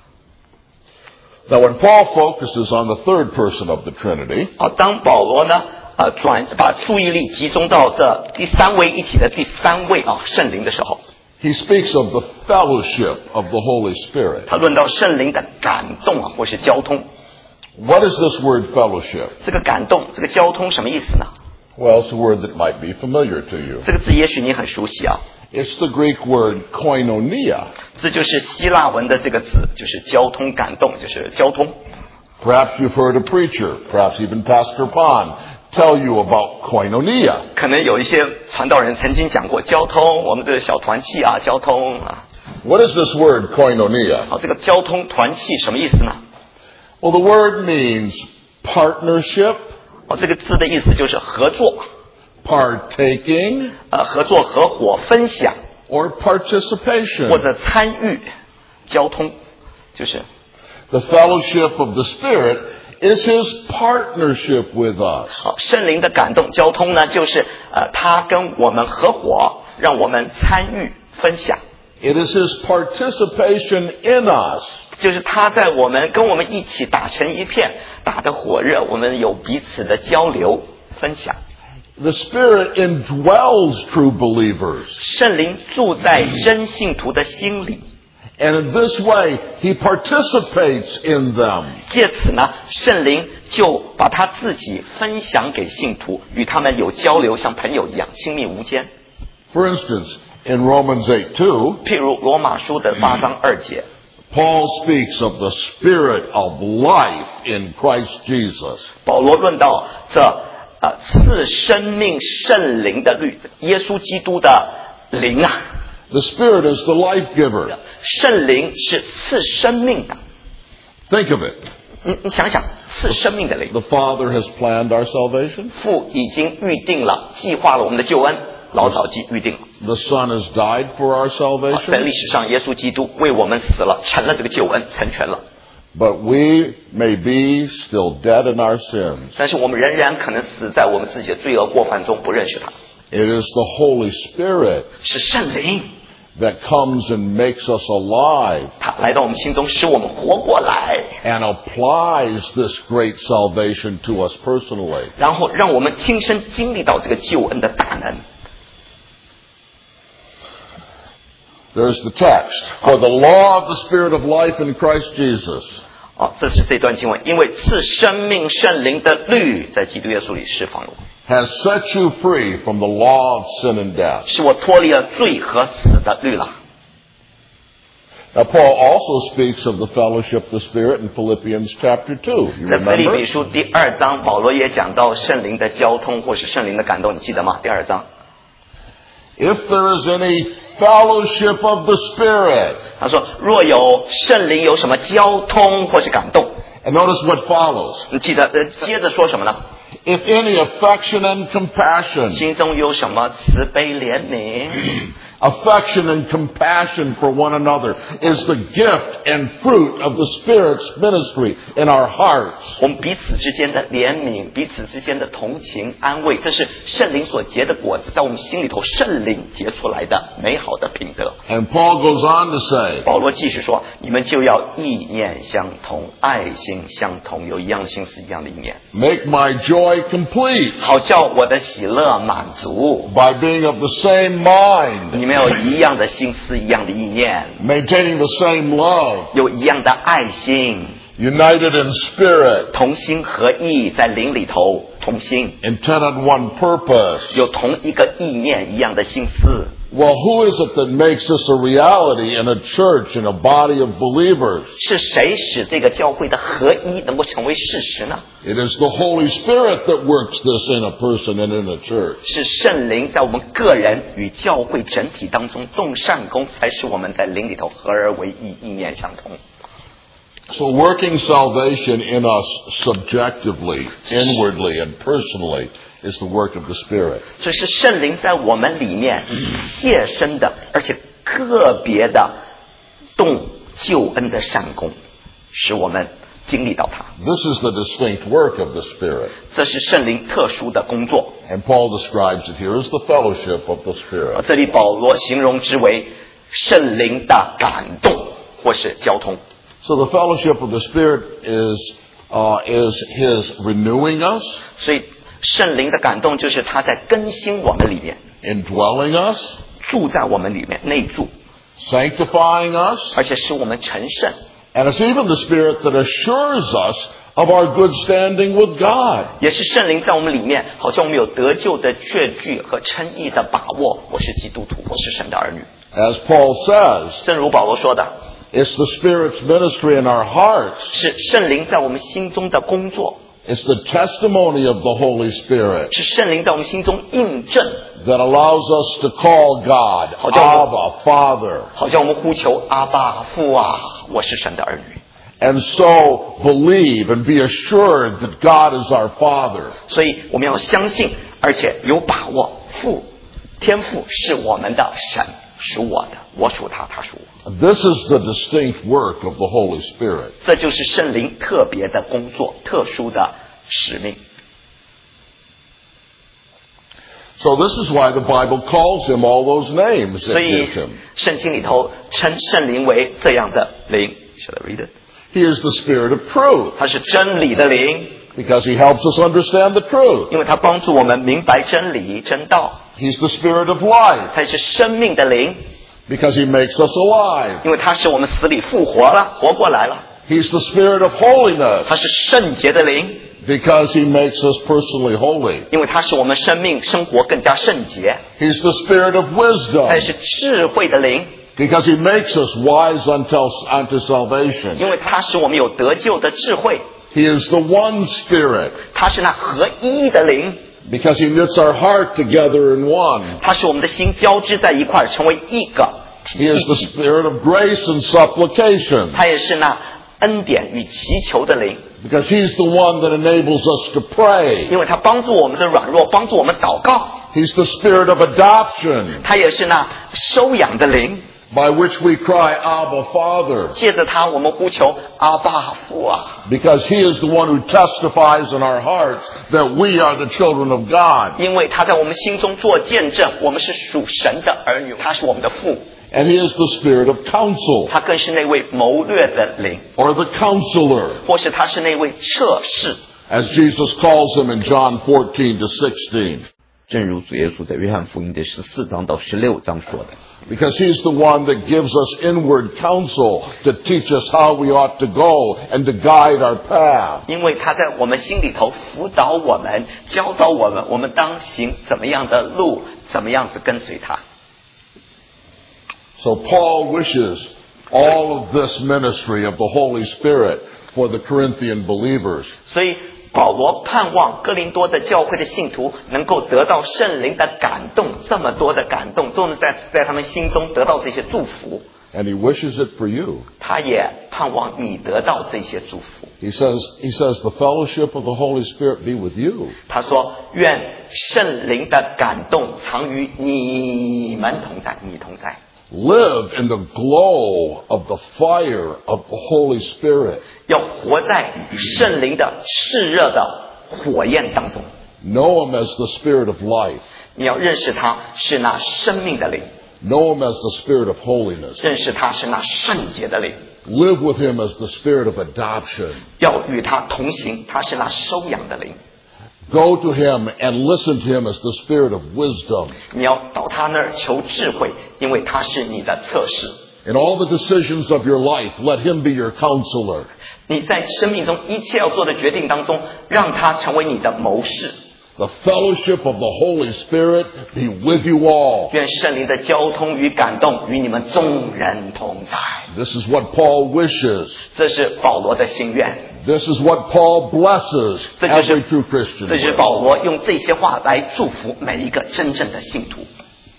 Now, when Paul focuses on the third person of the Trinity, 好，当保罗呢，呃，转把注意力集中到这第三位一体的第三位啊圣灵的时候， he speaks of the fellowship of the Holy Spirit. 他论到圣灵的感动啊，或是交通。 What is this word fellowship? 这个感动，这个交通什么意思呢？ Well, it's a word that might be familiar to you. 这个字也许你很熟悉啊， It's the Greek word koinonia. 这就是希腊文的这个字，就是交通感动，就是交通。 Perhaps you've heard a preacher, perhaps even Pastor Pond, tell you about koinonia. 可能有一些传道人曾经讲过交通，我们这个小团契啊，交通啊。 What is this word koinonia? 好，这个交通团契什么意思呢？ Well, the word means partnership, 哦，这个字的意思就是合作， partaking, 呃，合作、合伙、分享 or 或 participation. 者参与。交通就是 The fellowship of the Spirit is His partnership with us. 好，圣灵的感动交通呢，就是呃，他跟我们合伙，让我们参与分享。 It is His participation in us. 就是他在我们跟我们一起打成一片，打得火热，我们有彼此的交流分享。 The Spirit indwells true believers. 圣灵住在真信徒的心里， And in this way, He participates in them. 借此呢，圣灵就把他自己分享给信徒，与他们有交流，像朋友一样亲密无间。 For instance, in Romans eight two, 譬如罗马书的八章二节， Paul speaks of the Spirit of life in Christ Jesus. 保罗论到这呃赐生命圣灵的律，耶稣基督的灵啊， The Spirit is the life giver. 圣灵是赐生命的。 Think of it. 你你想想，赐生命的灵， The Father has planned our salvation. 父已经预定了，计划了我们的救恩，老早记预定了。 The Son has died for our 在 salvation. 历史上，耶稣基督为我们死了，成了这个救恩，成全了。 But we may be still dead in our sins. 但是我们仍然可能死在我们自己的罪恶过犯中，不认识他。 It is the Holy Spirit 是圣灵， that comes and makes us alive 他来到我们心中，使我们活过来， and applies this great salvation to us personally. 然后让我们亲身经历到这个救恩的大能。 There's the text. For the law of the Spirit of life in Christ Jesus 哦，这是这段经文，因为赐生命圣灵的律在基督耶稣里释放了我， has set you free from the law of sin and death. 使我脱离了罪和死的律了。 Now, Paul also speaks of the fellowship of the Spirit in Philippians chapter two. You 在腓立 remember? 比书第二章，保罗也讲到圣灵的交通或是圣灵的感动，你记得吗？第二章， If there is any fellowship of the Spirit, 他说：若有圣灵有什么交通或是感动， And notice what follows. 你记得呃，接着说什么呢？ If any affection and compassion, 心中有什么慈悲怜悯？ affection and compassion for one another is the gift and fruit of the Spirit's ministry in our hearts. 我们彼此之间的怜悯，彼此之间的同情安慰，这是圣灵所结的果子，在我们心里头圣灵结出来的美好的品德。 And Paul goes on to say, 保罗继续说，你们就要意念相同，爱心相同，有一样的心思，一样的意念， make my joy complete 好叫我的喜乐满足。 by being of the same mind, 你们有一样的心思，一样的意念， maintaining the same love, 有一样的爱心， united in spirit, 同心合意，在灵里头同心， intent on one purpose. 有同一个意念，一样的心思。 Well, who is it that makes this a reality in a church, in a body of believers? 是谁使这个教会的合一能够成为事实呢？ It is the Holy Spirit that works this in a person and in a church. 是圣灵在我们个人与教会整体当中动善功，才使我们在灵里头合而为一，意念相同。 So working salvation in us subjectively, inwardly, and personally is the work of the Spirit. 所以是圣灵在我们里面切身的，而且个别的动救恩的善功，使我们经历到它。 This is the distinct work of the Spirit. 这是圣灵特殊的工作。 And Paul describes it here as the fellowship of the Spirit. 这里保罗形容之为圣灵的感动或是交通。 So the fellowship of the Spirit is, uh, is His renewing us, 所以圣灵的感动就是他在更新我们里面， indwelling us, 住在我们里面，内住， sanctifying us, 而且使我们成圣。 and it's even the Spirit that assures us of our good standing with God. 也是圣灵在我们里面，好像我们有得救的确据和称义的把握。我是基督徒，我是神的儿女。 As Paul says, 正如保罗说的， it's the Spirit's ministry in our hearts. 是圣灵在我们心中的工作， It's the testimony of the Holy Spirit 是圣灵在我们心中印证， that allows us to call God, 好像我- Abba, Father, 好像我们呼求阿爸父啊，我是神的儿女。 and so believe and be assured that God is our Father. 所以我们要相信，而且有把握，父天父是我们的神，属我的，我属他，他属我。 This is the distinct work of the Holy Spirit. 这就是圣灵特别的工作，特殊的使命。 So this is why the Bible calls him all those names 所 it 以 gives him. 圣经里头称圣灵为这样的灵。Should I read it? He is the Spirit of truth 它是真理的灵， because he helps us understand the truth. 因为它帮助我们明白真理、真道。 He's the Spirit of life 它是生命的灵， because he makes us alive. 因为它使我们死里复活了，活过来了。 He's the Spirit of holiness 它是圣洁的灵， because he makes us personally holy. 因为它使我们生命生活更加圣洁。 He's the Spirit of 它 wisdom 是智慧的灵， because he makes us wise unto, unto salvation. 因为它使我们有得救的智慧。 He is the one Spirit 它是那合一的灵， because he knits our heart together in one. 它使我们的心交织在一块儿，成为一个体 He is the Spirit of grace and supplication 它也是那恩典与祈求的灵， because he's the one that enables us to pray. 因为它帮助我们的软弱，帮助我们祷告。 He's the Spirit of adoption 它也是那收养的灵， by which we cry, Abba, Father, 借着它我们呼求阿爸父啊， because he is the one who testifies in our hearts that we are the children of God. 因为他在我们心中做见证，我们是属神的儿女，他是我们的父， And he is the Spirit of counsel 他更是那位谋略的灵， or the counselor, 或是他是那位测试。 as Jesus calls him in John fourteen to sixteen. 正如主耶稣在约翰福音的十四章到十六章说的， Because he's the one that gives us inward counsel to teach us how we ought to go and to guide our path. 因为他在我们心里头辅导我们，教导我们，我们当行怎么样的路，怎么样子跟随他。 So Paul wishes all of this ministry of the Holy Spirit for the Corinthian believers. 所以保罗盼望哥林多的教会的信徒能够得到圣灵的感动，这么多的感动，都能在在他们心中得到这些祝福。 And he wishes it for you. 他也盼望你得到这些祝福。 He says, he says, the fellowship of the Holy Spirit be with you. 他说：“愿圣灵的感动常与你们同在，你同在。 Live in the glow of the fire of the Holy Spirit. 要活在圣灵的炽热的火焰当中。 Know him as the Spirit of life. 你要认识他是那生命的灵， Know him as the Spirit of holiness. 认识他是那圣洁的灵。 Live with him as the Spirit of adoption. 要与他同行，他是那收养的灵。 Go to him and listen to him as the Spirit of wisdom. 你要到他那儿求智慧，因为他是你的测试。 In all the decisions of your life, let him be your counselor. 你在生命中一切要做的决定当中，让他成为你的谋士。 The fellowship of the Holy Spirit be with you all. 愿圣灵的交通与感动与你们众人同在。 This is what Paul wishes. 这是保罗的心愿。 This is what Paul blesses 这就是 every true Christian 这就是 with. 保罗用这些话来祝福每一个真正的信徒。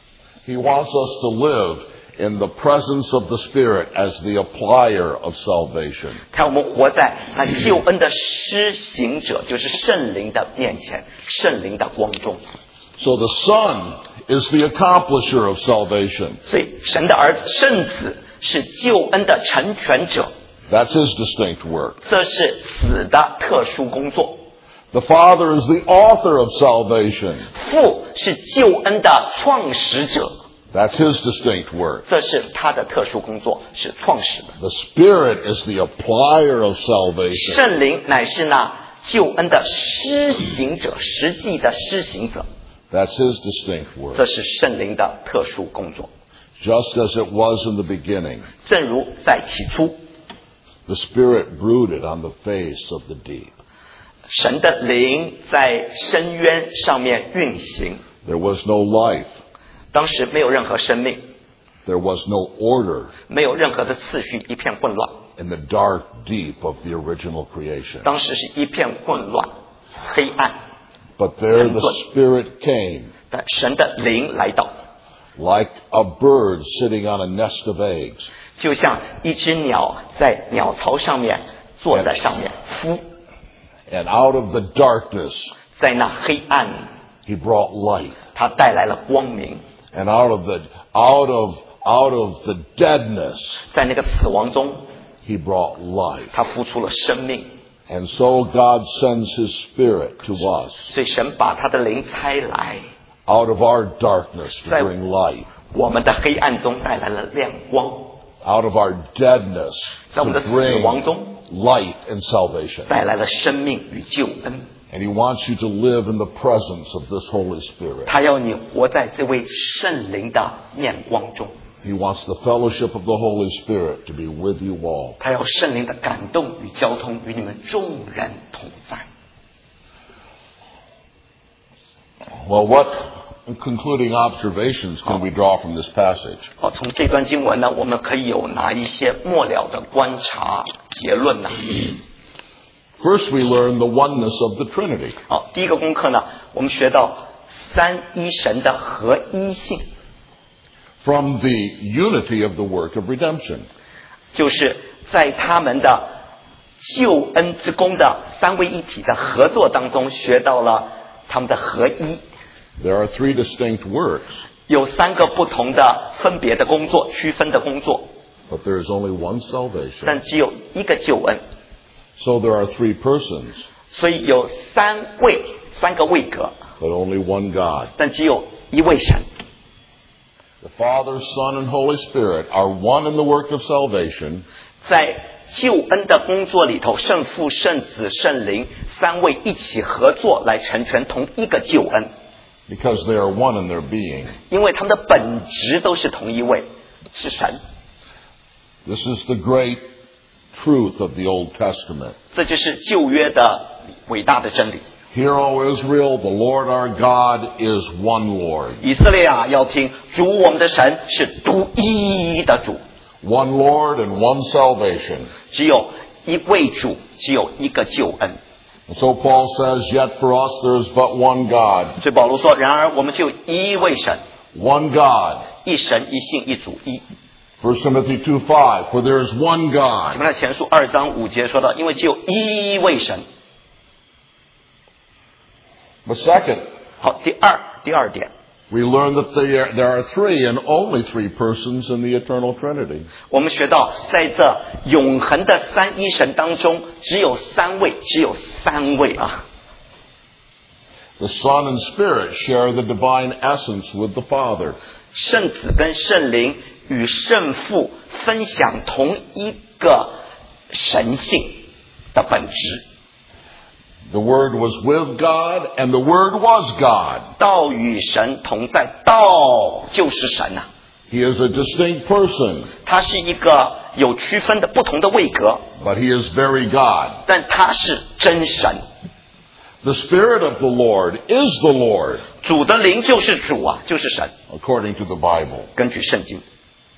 He wants us to live in the presence of the Spirit as the applier of salvation. 看我们活在那救恩的施行者，就是圣灵的面前，圣灵的光中。 So the Son is the accomplisher of salvation. 所以神的儿子圣子是救恩的成全者， That's his distinct work. 这是子的特殊工作。 The Father is the author of salvation. 父是救恩的创始者， That's his distinct work. 这是他的特殊工作，是创始的。 The Spirit is the applier of salvation. 圣灵乃是那救恩的施行者，实际的施行者， That's his distinct work. 这是圣灵的特殊工作。 Just as it was in the beginning, 正如在起初， the Spirit brooded on the face of the deep. 神的灵在深渊上面运行， There was no life. 当时没有任何生命， There was no order 没有任何的次序，一片混乱。 in the dark deep of the original creation. 当时是一片混乱、黑暗， But there the Spirit came, 但神的灵来到， like a bird sitting on a nest of eggs. 就像一只鸟在鸟巢上面坐在上面孵， And out of the darkness, 在那黑暗， he brought light. 它带来了光明， And out of the, out of, out of the deadness, 在那个死亡中， he brought life. 它孵出了生命。 And so God sends his Spirit to us 所以神把他的灵差来， out of our darkness to Say- bring light, 我们的黑暗中带来了亮光， out of our deadness 在我 to 们的死 bring 亡中 light and salvation. 带来了生命与救恩。 And he wants you to live in the presence of this Holy Spirit. 他要你活在这位圣灵的面光中， He wants the fellowship of the Holy Spirit to be with you all. 他要圣灵的感动与交通与你们众人同在。 Well, what concluding observations can we draw from this passage? 好，从这段经文呢，我们可以有哪一些末了的观察结论呢？ First, we learn the oneness of the Trinity. 好，第一个功课呢，我们学到三一神的合一性， From the unity of the work of redemption. 就是在他们的救恩之功的三位一体的合作当中，学到了他们的合一。 There are three distinct works, 有三个不同的分别的工作，区分的工作， but there is only one salvation. 但只有一个救恩， So there are three persons, 所以有三位，三个位格， but only one God. 但只有一位神。 The Father, Son, and Holy Spirit are one in the work of salvation, 在救恩的工作里头，圣父、圣子、圣灵三位一起合作来成全同一个救恩， because they are one in their being. 因为他们的本质都是同一位，是神。 This is the great truth of the Old Testament. 这就是旧约的伟大的真理。 Hear, O Israel, the Lord our God is one Lord. 以色列啊，要听，主我们的神是独一的主， One Lord and one salvation. 只有一位主，只有一个救恩。 And so Paul says, yet for us there is but one God. 所以保罗说，然而我们就一位神， One God. 一神一信一主一。 First Timothy two five, for there is one 提 God. 摩太前书二章五节说到，因为只有一位神。 But second, 好，第二第二点， we learn that there, there are three and only three persons in the eternal Trinity. 我们学到在这永恒的三一神当中，只有三位，只有三位啊。 The Son and Spirit share the divine essence with the Father. 圣子跟圣灵与圣父分享同一个神性的本质。 The Word was with God, and the Word was God. 道与神同在，道就是神呐、啊。 He is a distinct person, 他是一个有区分的不同的位格， but He is very God. 但他是真神。 The Spirit of the Lord is the Lord, 主的灵就是主啊，就是神。 according to the Bible. 根据圣经，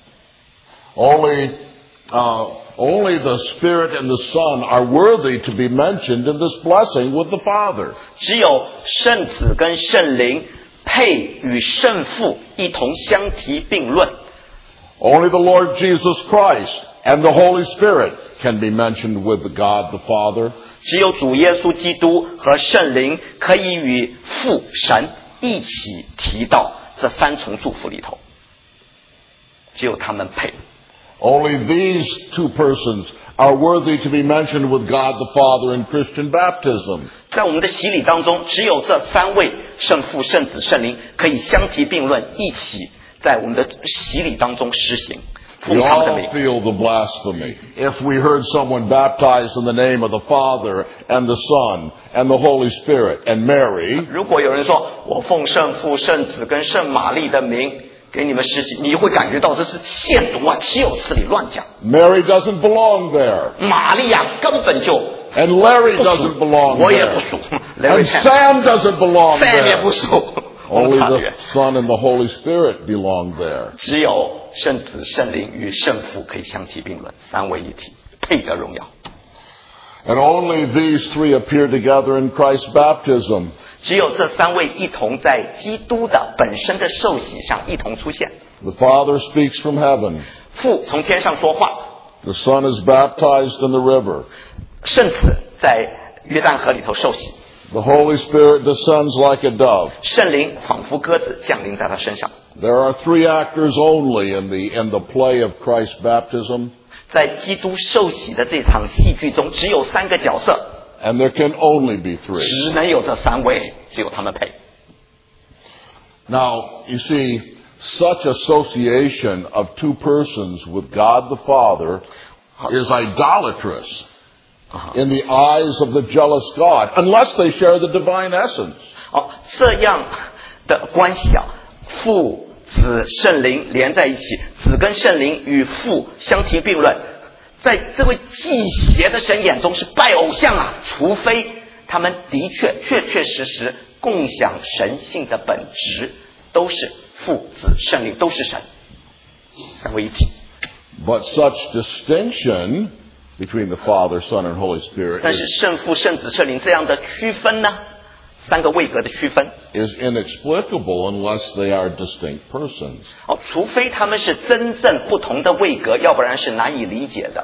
Only, uh, only the Spirit and the Son are worthy to be mentioned in this blessing with the Father. 只有圣子跟圣灵配与圣父一同相提并论。 Only the Lord Jesus Christ and the Holy Spirit can be mentioned with the God the Father. 只有主耶稣基督和圣灵可以与父神一起提到这三重祝福里头，只有他们配。 Only these two persons are worthy to be mentioned with God the Father in Christian baptism. 在我们的洗礼当中，只有这三位圣父、圣子、圣灵可以相提并论，一起在我们的洗礼当中施行。 We 奉他们的 all 名， feel the blasphemy. If we heard someone baptized in the name of the Father and the Son and the Holy Spirit and Mary, 如果有人说我奉圣父、圣子跟圣玛丽的名给你们施洗，你会感觉到这是亵渎啊，岂有此理，乱讲。 Mary doesn't belong there. 玛利亚根本就 And Larry doesn't belong 我也不 there. 属 And ，Larry Sam Sam doesn't belong Sam 也不 there. 属，我 Only 们差得 the 远。 Son and the Holy Spirit belong there. 只有圣子、圣灵与圣父可以相提并论，三位一体，配得荣耀。 And only these three appear together in Christ's baptism. 只有这三位一同在基督的本身的受洗上一同出现。 The Father speaks from heaven. 父从天上说话， The Son is baptized in the river. 圣子在约旦河里头受洗， The Holy Spirit descends like a dove. 圣灵仿佛鸽子降临在他身上。 There are three actors only in the, in the play of Christ's baptism, 在基督受洗的这场戏剧中，只有三个角色， and there can only be three. 只能有这三位，只有他们配。 Now, you see, such association of two persons with God the Father is idolatrous in the eyes of the jealous God, unless they share the divine essence. 哦，这样的关系啊，父子圣灵连在一起，子跟圣灵与父相提并论，在这位忌邪的神眼中是拜偶像啊，除非他们的确确确实实共享神性的本质，都是父子圣灵，都是神，三位一体。 But such distinction between the Father, Son, and Holy Spirit 但是 is, 圣父、圣子、圣灵这样的区分呢，三个位格的区分， is inexplicable unless they are distinct persons. 哦，除非他们是真正不同的位格，要不然是难以理解的。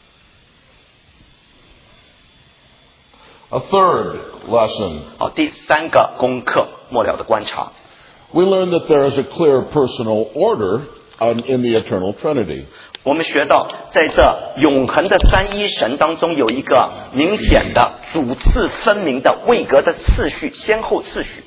A third lesson. 好，第三个功课，末了的观察。 We learn that there is a clear personal order um, in the eternal Trinity. 我们学到，在这永恒的三一神当中，有一个明显的主次分明的位格的次序，先后次序。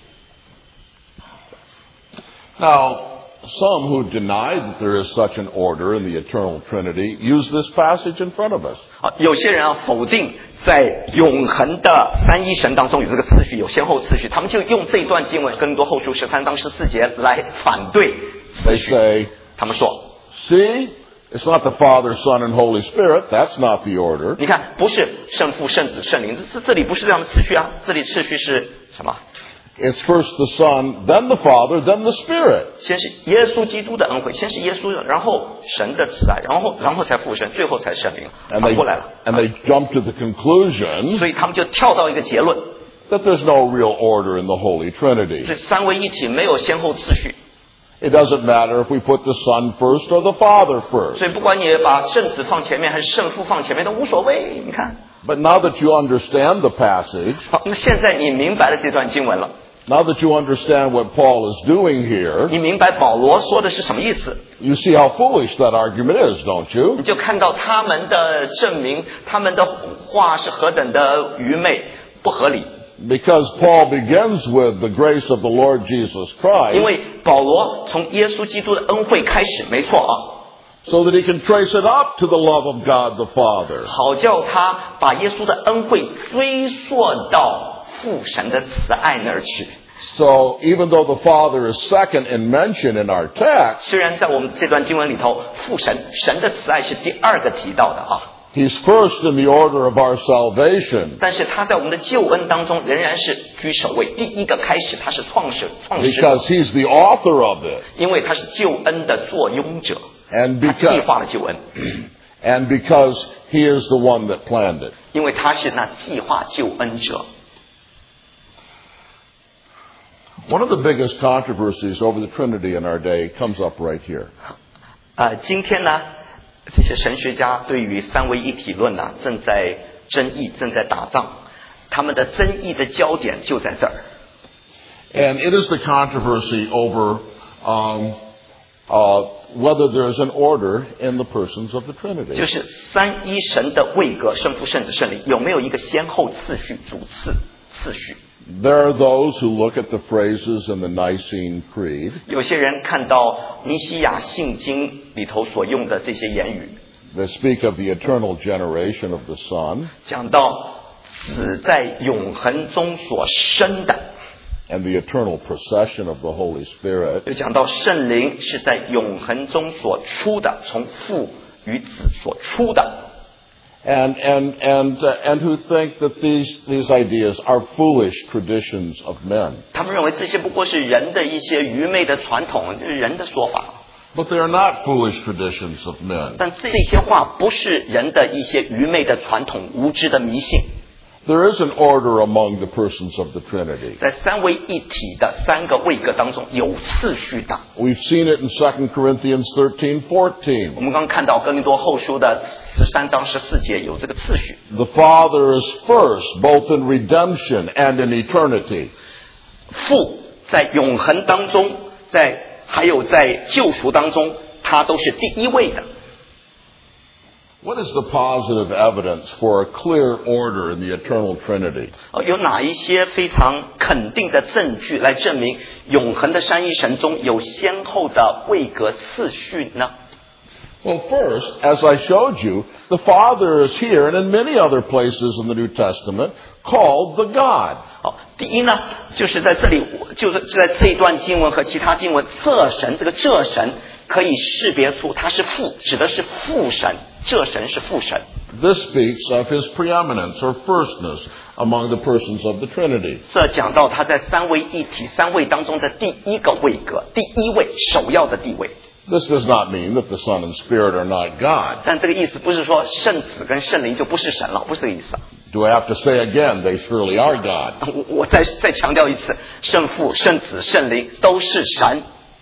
Now, some who deny that there is such an order in the eternal Trinity use this passage in front of us. 啊，有些人啊否定在永恒的三一神当中有这个次序，有先后次序，他们就用这一段经文《哥林多后书》十三章十四节来反对 They 次序。 say, 他们说， see, it's not the Father, Son, and Holy Spirit. That's not the order. 你看，不是圣父、圣子、圣灵，这这里不是这样的次序啊，这里次序是什么？ It's first the Son, then the Father, then the Spirit. 先是耶稣基督的恩惠，先是耶稣的，然后神的慈爱，然后然后才父神，最后才圣灵， And 反 they, 过来了。 and they jump to the conclusion 所以他们就跳到一个结论： that there's no real order in the Holy Trinity. 这三位一体没有先后次序。 It doesn't matter if we put the Son first or the Father first. 所以不管你把圣子放前面还是圣父放前面都无所谓。你看。 But now that you understand the passage, 好，那现在你明白了这段经文了。 now that you understand what Paul is doing here, 你明白保罗说的是什么意思？ you see how foolish that argument is, don't you? 你就看到他们的证明，他们的话是何等的愚昧、不合理。 Because Paul begins with the grace of the Lord Jesus 因 Christ, 为保罗从耶稣基督的恩惠开始，没错啊， so that he can trace it up to the love of God the Father. 好叫他把耶稣的恩惠追溯到父神的慈爱那儿去。 So even though the Father is second in mention in our text, 虽然在我们这段经文里头，父神神的慈爱是第二个提到的啊， he's first in the order of our salvation. 但是他在我们的救恩当中仍然是居首位，第一个开始他是创始创始者， Because he's the author of it. 因为他是救恩的作俑者， And 他计 because, 划了救恩， and because he is the one that planned it. 因为他是那计划救恩者。 One of the biggest controversies over the Trinity in our day comes up right here. 呃，今天呢，这些神学家对于三位一体论呢、正在争议，正在打仗，他们的争议的焦点就在这儿。 And it is the controversy over um, uh, whether there's an order in the persons of the 就 Trinity. 是三一神的位格，圣父、圣子、圣灵有没有一个先后次序、主次次序？ There are those who look at the phrases in the Nicene Creed 有些人看到尼西亚信经里头所用的这些言语， that speak of the eternal generation of the Son 讲到子在永恒中所生的， and the eternal procession of the Holy Spirit. 又讲到圣灵是在永恒中所出的，从父与子所出的。 And and and uh, and who think that these these ideas are foolish traditions of men. 他们认为这些不过是人的一些愚昧的传统，就是人的说法。 But they are not foolish traditions of men. 但这些话不是人的一些愚昧的传统、无知的迷信。 There is an order among the persons of the Trinity. 在三位一体的三个位格当中有次序的。 We've seen it in Second Corinthians thirteen 我 fourteen. 们刚刚看到哥林多后书的十三章十四节有这个次序。 The Father is first, both in redemption and in eternity. 父在永恒当中，在还有在救赎当中，他都是第一位的。 What is the positive evidence for a clear order in the eternal Trinity? 呃，有哪一些非常肯定的证据来证明永恒的三一神中有先后的位格次序呢？ Well, first, as I showed you, the Father is here and in many other places in the New Testament called the God. 好，第一呢，就是在这里，就是在这一段经文和其他经文，这神这个这神可以识别出他是父，指的是父神，这神是父神。 This speaks of his preeminence or firstness among the persons of the Trinity. 这讲到他在三位一体三位当中的第一个位格，第一位首要的地位。 This does not mean that the Son and Spirit are not God. 但这个意思不是说圣子跟圣灵就不是神了，不是这个意思。 Do I have to say again, they surely are God. 我我再再强调一次，圣父、圣子、圣灵都是神。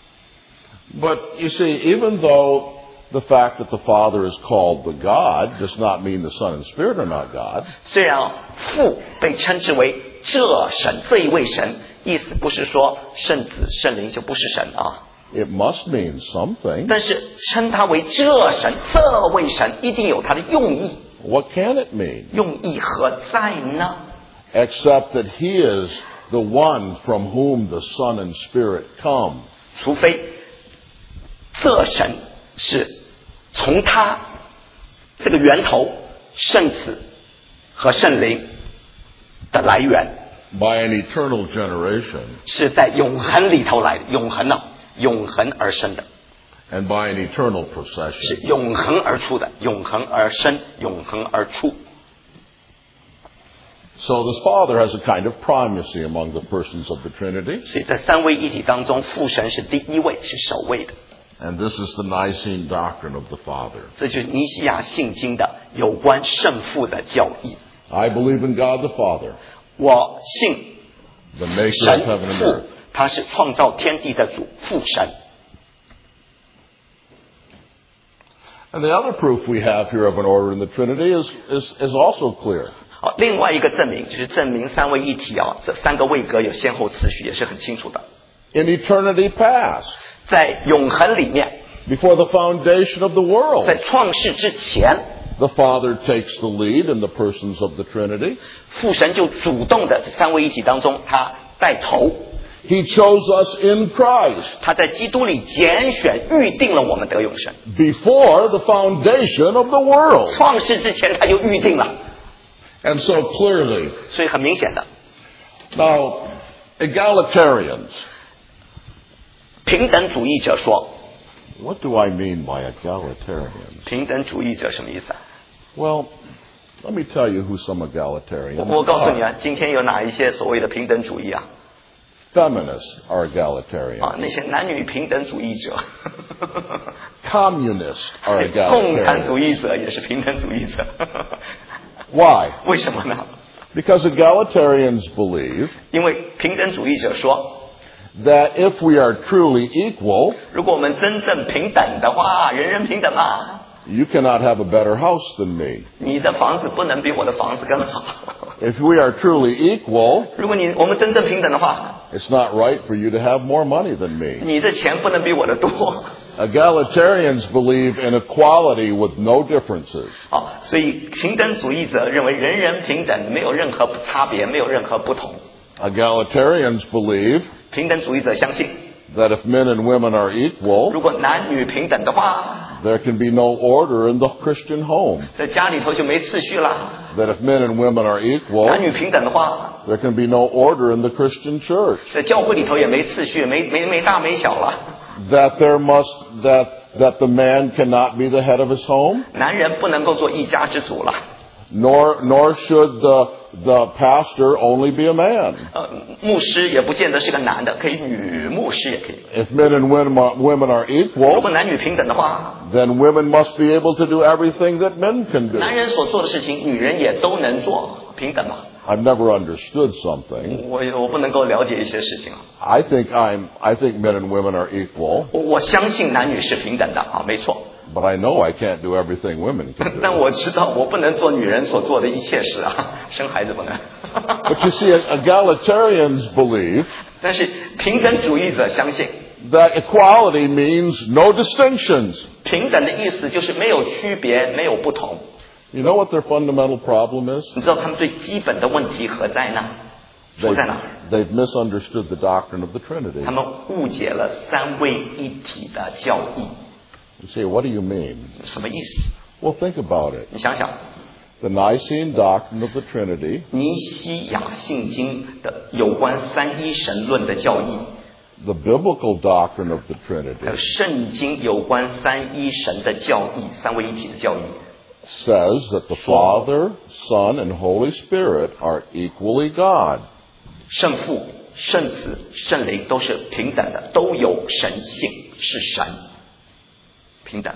But you see, even though the fact that the Father is called the God does not mean the Son and Spirit are not God. 虽然父被称之为这神，这一位神，意思不是说圣子、圣灵就不是神啊。 It must mean something. 但是称他为这神，这位神一定有他的用意。 What can it mean? 用意何在呢？ Except that he is the one from whom the Son and Spirit come. 除非这神是从他这个源头圣子和圣灵的来源， By an eternal generation. 是在永恒里头来的，永恒呢、啊，永恒而生的， And by an eternal 是 procession. 永恒而出的，永恒而生，永恒而出。 So the Father has a kind of primacy among the persons of the Trinity. 所以在三位一体当中，父神是第一位，是首位的。 And this is the Nicene doctrine of the Father. 这就是尼西亚信经的有关圣父的教义。 I believe in God the Father, 我信 the maker 神 of heaven and 父 earth. 他是创造天地的主，父神。 And the other proof we have here of an order in the Trinity is, is, is also clear. 好，另外一个证明就是证明三位一体啊，这三个位格有先后次序，也是很清楚的。 In eternity past, 在永恒里面， before the foundation of the world, 在创世之前， the Father takes the lead in the persons of the Trinity. 父神就主动的三位一体当中，他带头。 He chose us in Christ 他在基督里拣选预定了我们得永生， before the foundation of the world. 创世之前他就预定了， And so clearly, 所以很明显的， now, egalitarians, 平等主义者说， what do I mean by egalitarians? 平等主义者什么意思啊？ Well, let me tell you who some egalitarians 我告诉你 are. 啊，今天有哪一些所谓的平等主义啊？ Feminists are egalitarians. 啊，那些男女平等主义者， Communists are 共产 egalitarians. 主义者也是平等主义者。 Why? 为什么呢？ Because egalitarians believe 因为平等主义者说， that if we are truly equal, 如果我们真正平等的话，人人平等嘛， you cannot have a better house than me. 你的房子不能比我的房子更好。 If we are truly equal, 如果你我们真正平等的话， it's not right for you to have more money than me. 你的钱不能比我的多。 Egalitarians believe in equality with no differences. 好，所以平等主义者认为人人平等，没有任何差别，没有任何不同。 Egalitarians believe 平等主义者相信， that if men and women are equal, 如果男女平等的话， there can be no order in the Christian home. 在家里头就没秩序了。 That if men and women are 男 equal, 女平等的话， there can be no order in the Christian church. 在教会里头也没秩序，没没没大没小了。 That there must, that, that the man cannot be the head of his home, 男人不能够做一家之主了。 nor, nor should the, the pastor only be a man. 呃，牧师也不见得是个男的，可以女牧师也可以。 If men and women are, women are 如 equal, 果男女平等的话， then women must be able to do everything that men can do. 男人所做的事情，女人也都能做，平等嘛。 I've never understood something. 我我不能够了解一些事情啊。 I think I'm, I think men and women are equal, 我我相信男女是平等的啊，没错。 but I know I can't do everything women can 但 do. 我知道我不能做女人所做的一切事啊，生孩子不能。 But you see, egalitarians believe 但是平等主义者相信， that equality means no distinctions. 平等的意思就是没有区别，没有不同。 You know what their fundamental problem is? 你知道他们最基本的问题何在呢？出 They've, 在哪儿？ they've misunderstood the doctrine of the Trinity. 他们误解了三位一体的教义。 You say, what do you mean? 什么意思？ Well, think about it. 你想想， The Nicene doctrine of the Trinity 尼西亚信经的有关三一神论的教义， the biblical doctrine of the 还有 Trinity 圣经有关三一神的教义、三位一体的教义， says that the Father, Son, and Holy Spirit are equally God. 圣父、圣子、圣灵都是平等的，都有神性，是神，平等。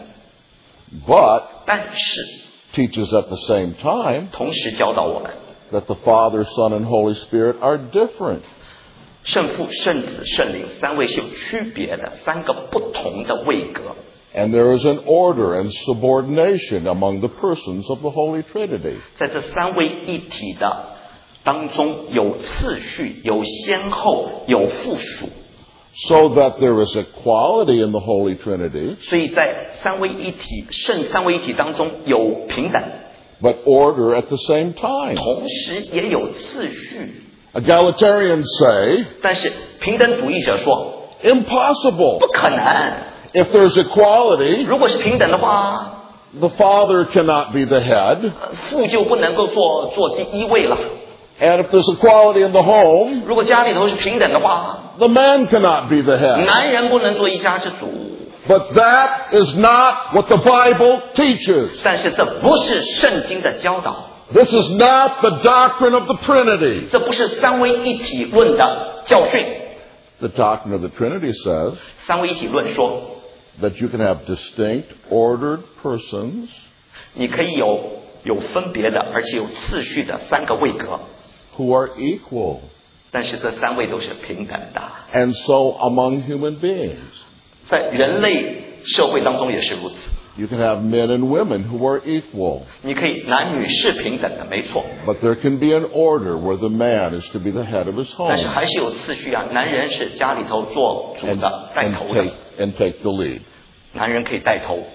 But 但是 teaches at the same time 同时教导我们， that the Father, Son, and Holy Spirit are different. 圣父、圣子、圣灵三位是有区别的，三个不同的位格。 And there is an order and subordination among the persons of the Holy Trinity. 在这三位一体的当中，有次序，有先后，有附属。 So that there is equality in the Holy Trinity, 所以在三位一体、圣三位一体当中有平等， but order at the same time. 同时也有次序。 Egalitarians say, 但是平等主义者说 impossible. 不可能。 If there's equality, 如果是平等的话， the Father cannot be the head. 父就不能够做做第一位了。 And if there's equality in the home, 如果家里头是平等的话， the man cannot be the head. 男人不能做一家之主。 But that is not what the Bible teaches. 但是这不是圣经的教导， This is not the doctrine of the Trinity. 这不是三位一体论的教训。 The doctrine of the Trinity says 三位一体论说， that you can have distinct, ordered persons 你可以有有分别的，而且有次序的三个位格， who are equal. 但是这三位都是平等的。 And so among human beings. 在人类社会当中也是如此。 You can have men and women who are equal. 你可以男女是平等的，没错。 But there can be an order where the man is to be the head of his home. 但是还是有次序啊，男人是家里头做主 And, 的，带 and, 头的。 take, and take the lead. 男人可以带头。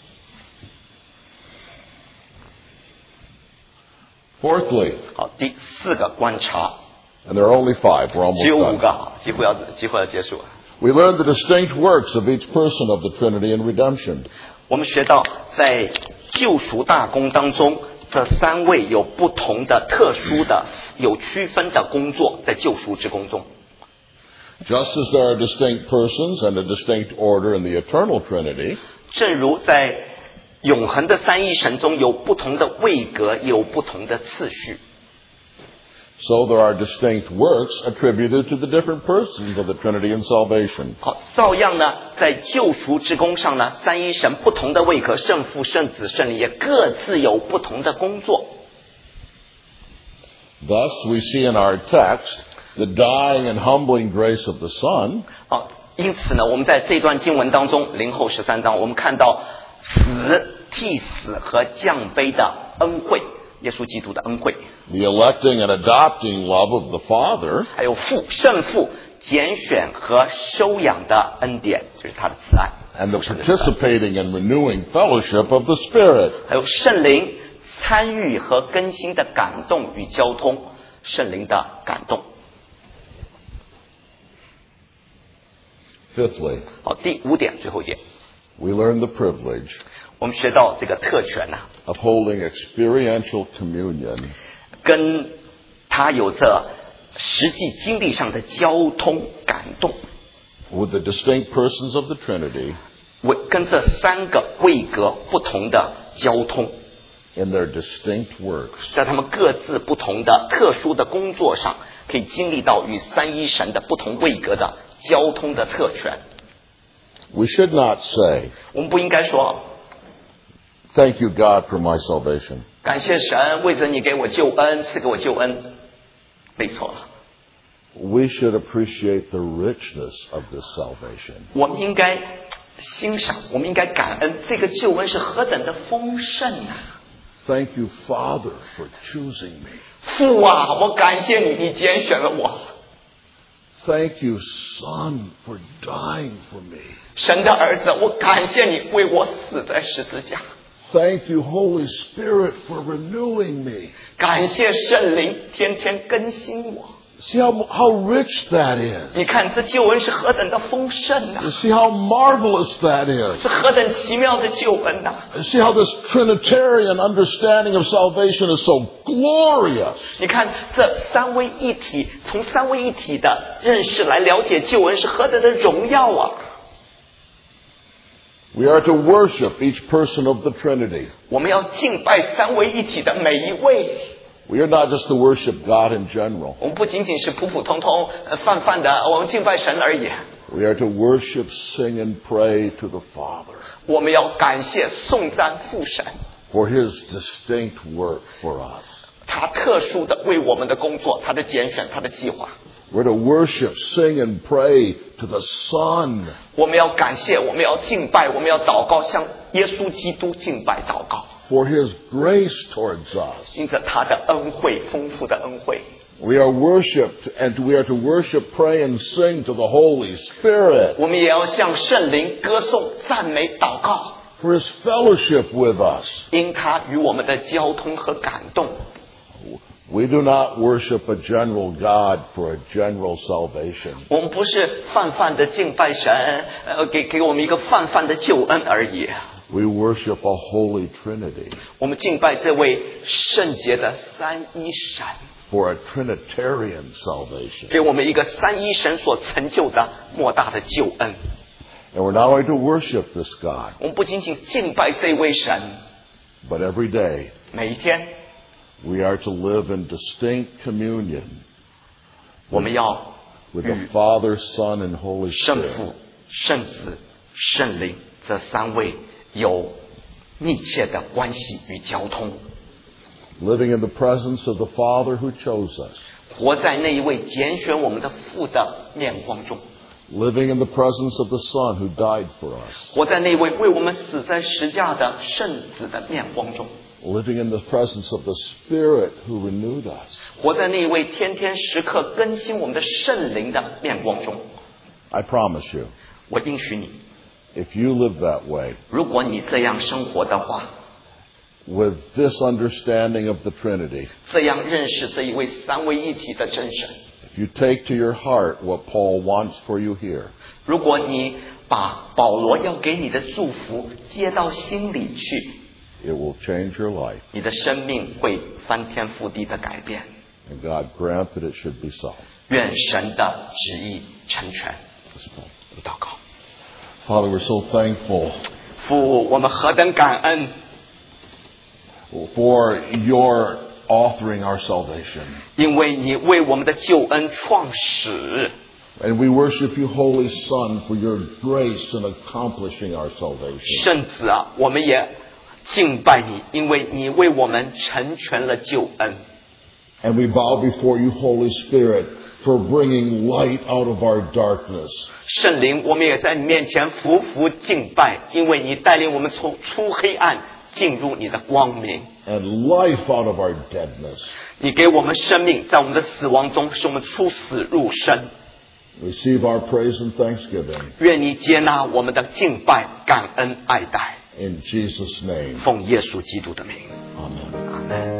Fourthly, 好，第四个观察， and there are only five, we're almost 只有五 done. 个，好，几乎要几乎要结束了。 We learn the distinct works of each person of the Trinity in redemption. 我们学到，在救赎大功当中，这三位有不同的、特殊的、有区分的工作，在救赎之功中。 Just as there are distinct persons and a distinct order in the eternal Trinity, 正如在永恒的三一神中有不同的位格，有不同的次序。 so there are distinct works attributed to the different persons of the Trinity in salvation. 好，照样呢，在救赎之功上呢，三一神不同的位格，圣父、圣子、圣灵也各自有不同的工作。 Thus, we see in our text the dying and humbling grace of the Son, 好，因此呢，我们在这段经文当中，零后十三章，我们看到死、替死和降卑的恩惠，耶稣基督的恩惠。 the electing and adopting love of the Father, 还有父圣父拣选和收养的恩典，就是他的慈爱。 and the participating and renewing fellowship of the Spirit. 还有圣灵参与和更新的感动与交通，圣灵的感动。 Fifthly, 好，第五点，最后一点， we learn the privilege 我们学到这个特权呐、啊， of holding experiential communion 跟他有着实际经历上的交通感动， with the distinct persons of the Trinity 为跟这三个位格不同的交通， in their distinct works. 在他们各自不同的特殊的工作上，可以经历到与三一神的不同位格的交通的特权。 We should not say, 我们不应该说 thank you, God, for my salvation. 感谢神为着你给我救恩，赐给我救恩，没错了。 We should appreciate the richness of this salvation. 我们应该欣赏，我们应该感恩，这个救恩是何等的丰盛啊！ Thank you, Father, for choosing me. 父啊，我感谢你，你拣选了我。 Thank you, Son, for dying for me. 神的儿子，我感谢你为我死在十字架。 Thank you, Holy Spirit, for renewing me. 感谢圣灵，天天更新我。 See how, how rich that is. 你看这救恩是何等的丰盛啊！ You see how marvelous that is. 是何等奇妙的救恩呐、啊！ You see how this Trinitarian understanding of salvation is so glorious. 你看这三位一体，从三位一体的认识来了解救恩是何等的荣耀啊！ We are to worship each person of the Trinity. 我们要敬拜三位一体的每一位。 We are not just to worship God in general. 我们不仅仅是普普通通、呃泛泛的，我们敬拜神而已。 We are to worship, sing, and pray to the Father 我们要感谢、颂赞父神， for His distinct work for us. 他特殊的为我们的工作，他的拣选，他的计划。 We're to worship, sing, and pray to the Son 我们要感谢，我们要敬拜，我们要祷告，向耶稣基督敬拜祷告。 for His grace towards us. 因着他的恩惠，丰富的恩惠。 We are worshipped, and we are to worship, pray, and sing to the Holy Spirit 我们也要向圣灵歌颂、赞美、祷告， for His fellowship with us. 因他与我们的交通和感动。 We do not worship a general God for a general salvation. 我们不是泛泛的敬拜神，呃，给给我们一个泛泛的救恩而已。 We worship a holy Trinity 我们敬拜这位圣洁的三一神， for a Trinitarian salvation. 给我们一个三一神所成就的莫大的救恩。 And we're not only to worship this God, 我们不仅仅敬拜这位神， but every day 每一天 we are to live in distinct communion 我们要 with the Father, Son, and Holy 圣 Spirit. 父、圣子、圣灵这三位有密切的关系与交通， Living in the presence of the Father who chose us. 活在那一位拣选我们的父的面光中， living in the presence of the Son who died for us, 活在那位为我们死在十架的圣子的面光中， living in the presence of the Spirit who renewed us. 活在那位天天时刻更新我们的圣灵的面光中。 I promise you, 我应许你， if you live that way, 如果你这样生活的话， with this understanding of the Trinity, 这样认识这一位三位一体的真神， if you take to your heart what Paul wants for you here, 如果你把保罗要给你的祝福接到心里去， it will change your life. 你的生命会翻天覆地的改变。 And God grant that it should be so. 愿神的旨意成全。 Let's pray. 祷告。 Father, we're so thankful 父，我们何等感恩， for your authoring our salvation. 因为你为我们的救恩创始。 And we worship you, Holy Son, for your grace in accomplishing our salvation. 圣子啊，我们也敬拜你，因为你为我们成全了救恩。 And we bow before you, Holy Spirit, for bringing light out of our darkness. 圣灵，我们也在你面前匍匐敬拜，因为你带领我们从出黑暗进入你的光明。 And life out of our deadness. 你给我们生命，在我们的死亡中，使我们出死入生。 Receive our praise and thanksgiving. 愿你接纳我们的敬拜、感恩、爱戴。 In Jesus' name. 奉耶稣基督的名， Amen. 阿门。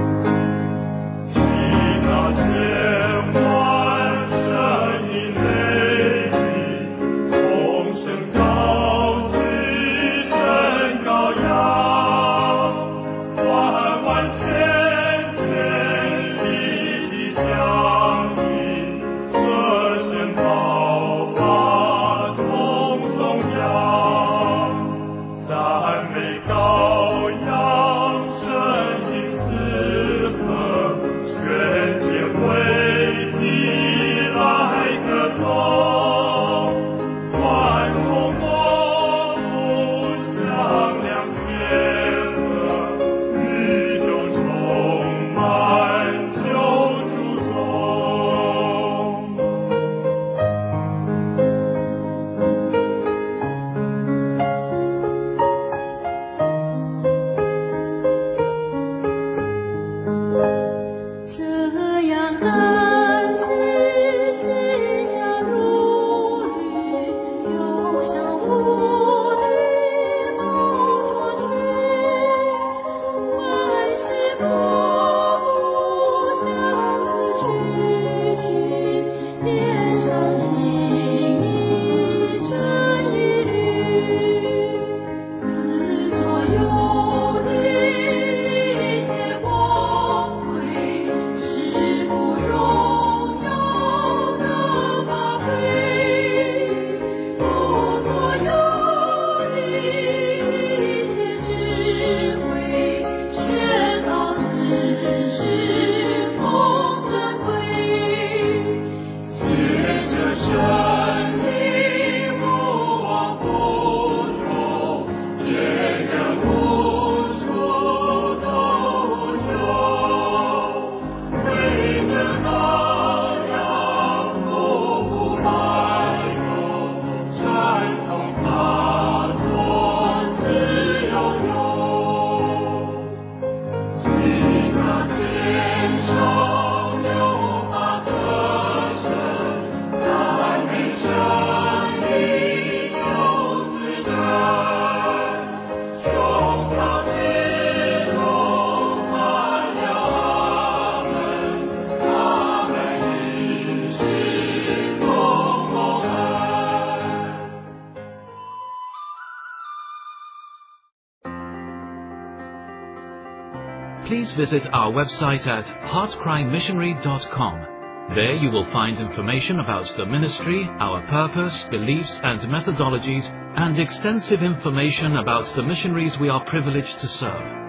Please visit our website at heart cry missionary dot com. There you will find information about the ministry, our purpose, beliefs and methodologies, and extensive information about the missionaries we are privileged to serve.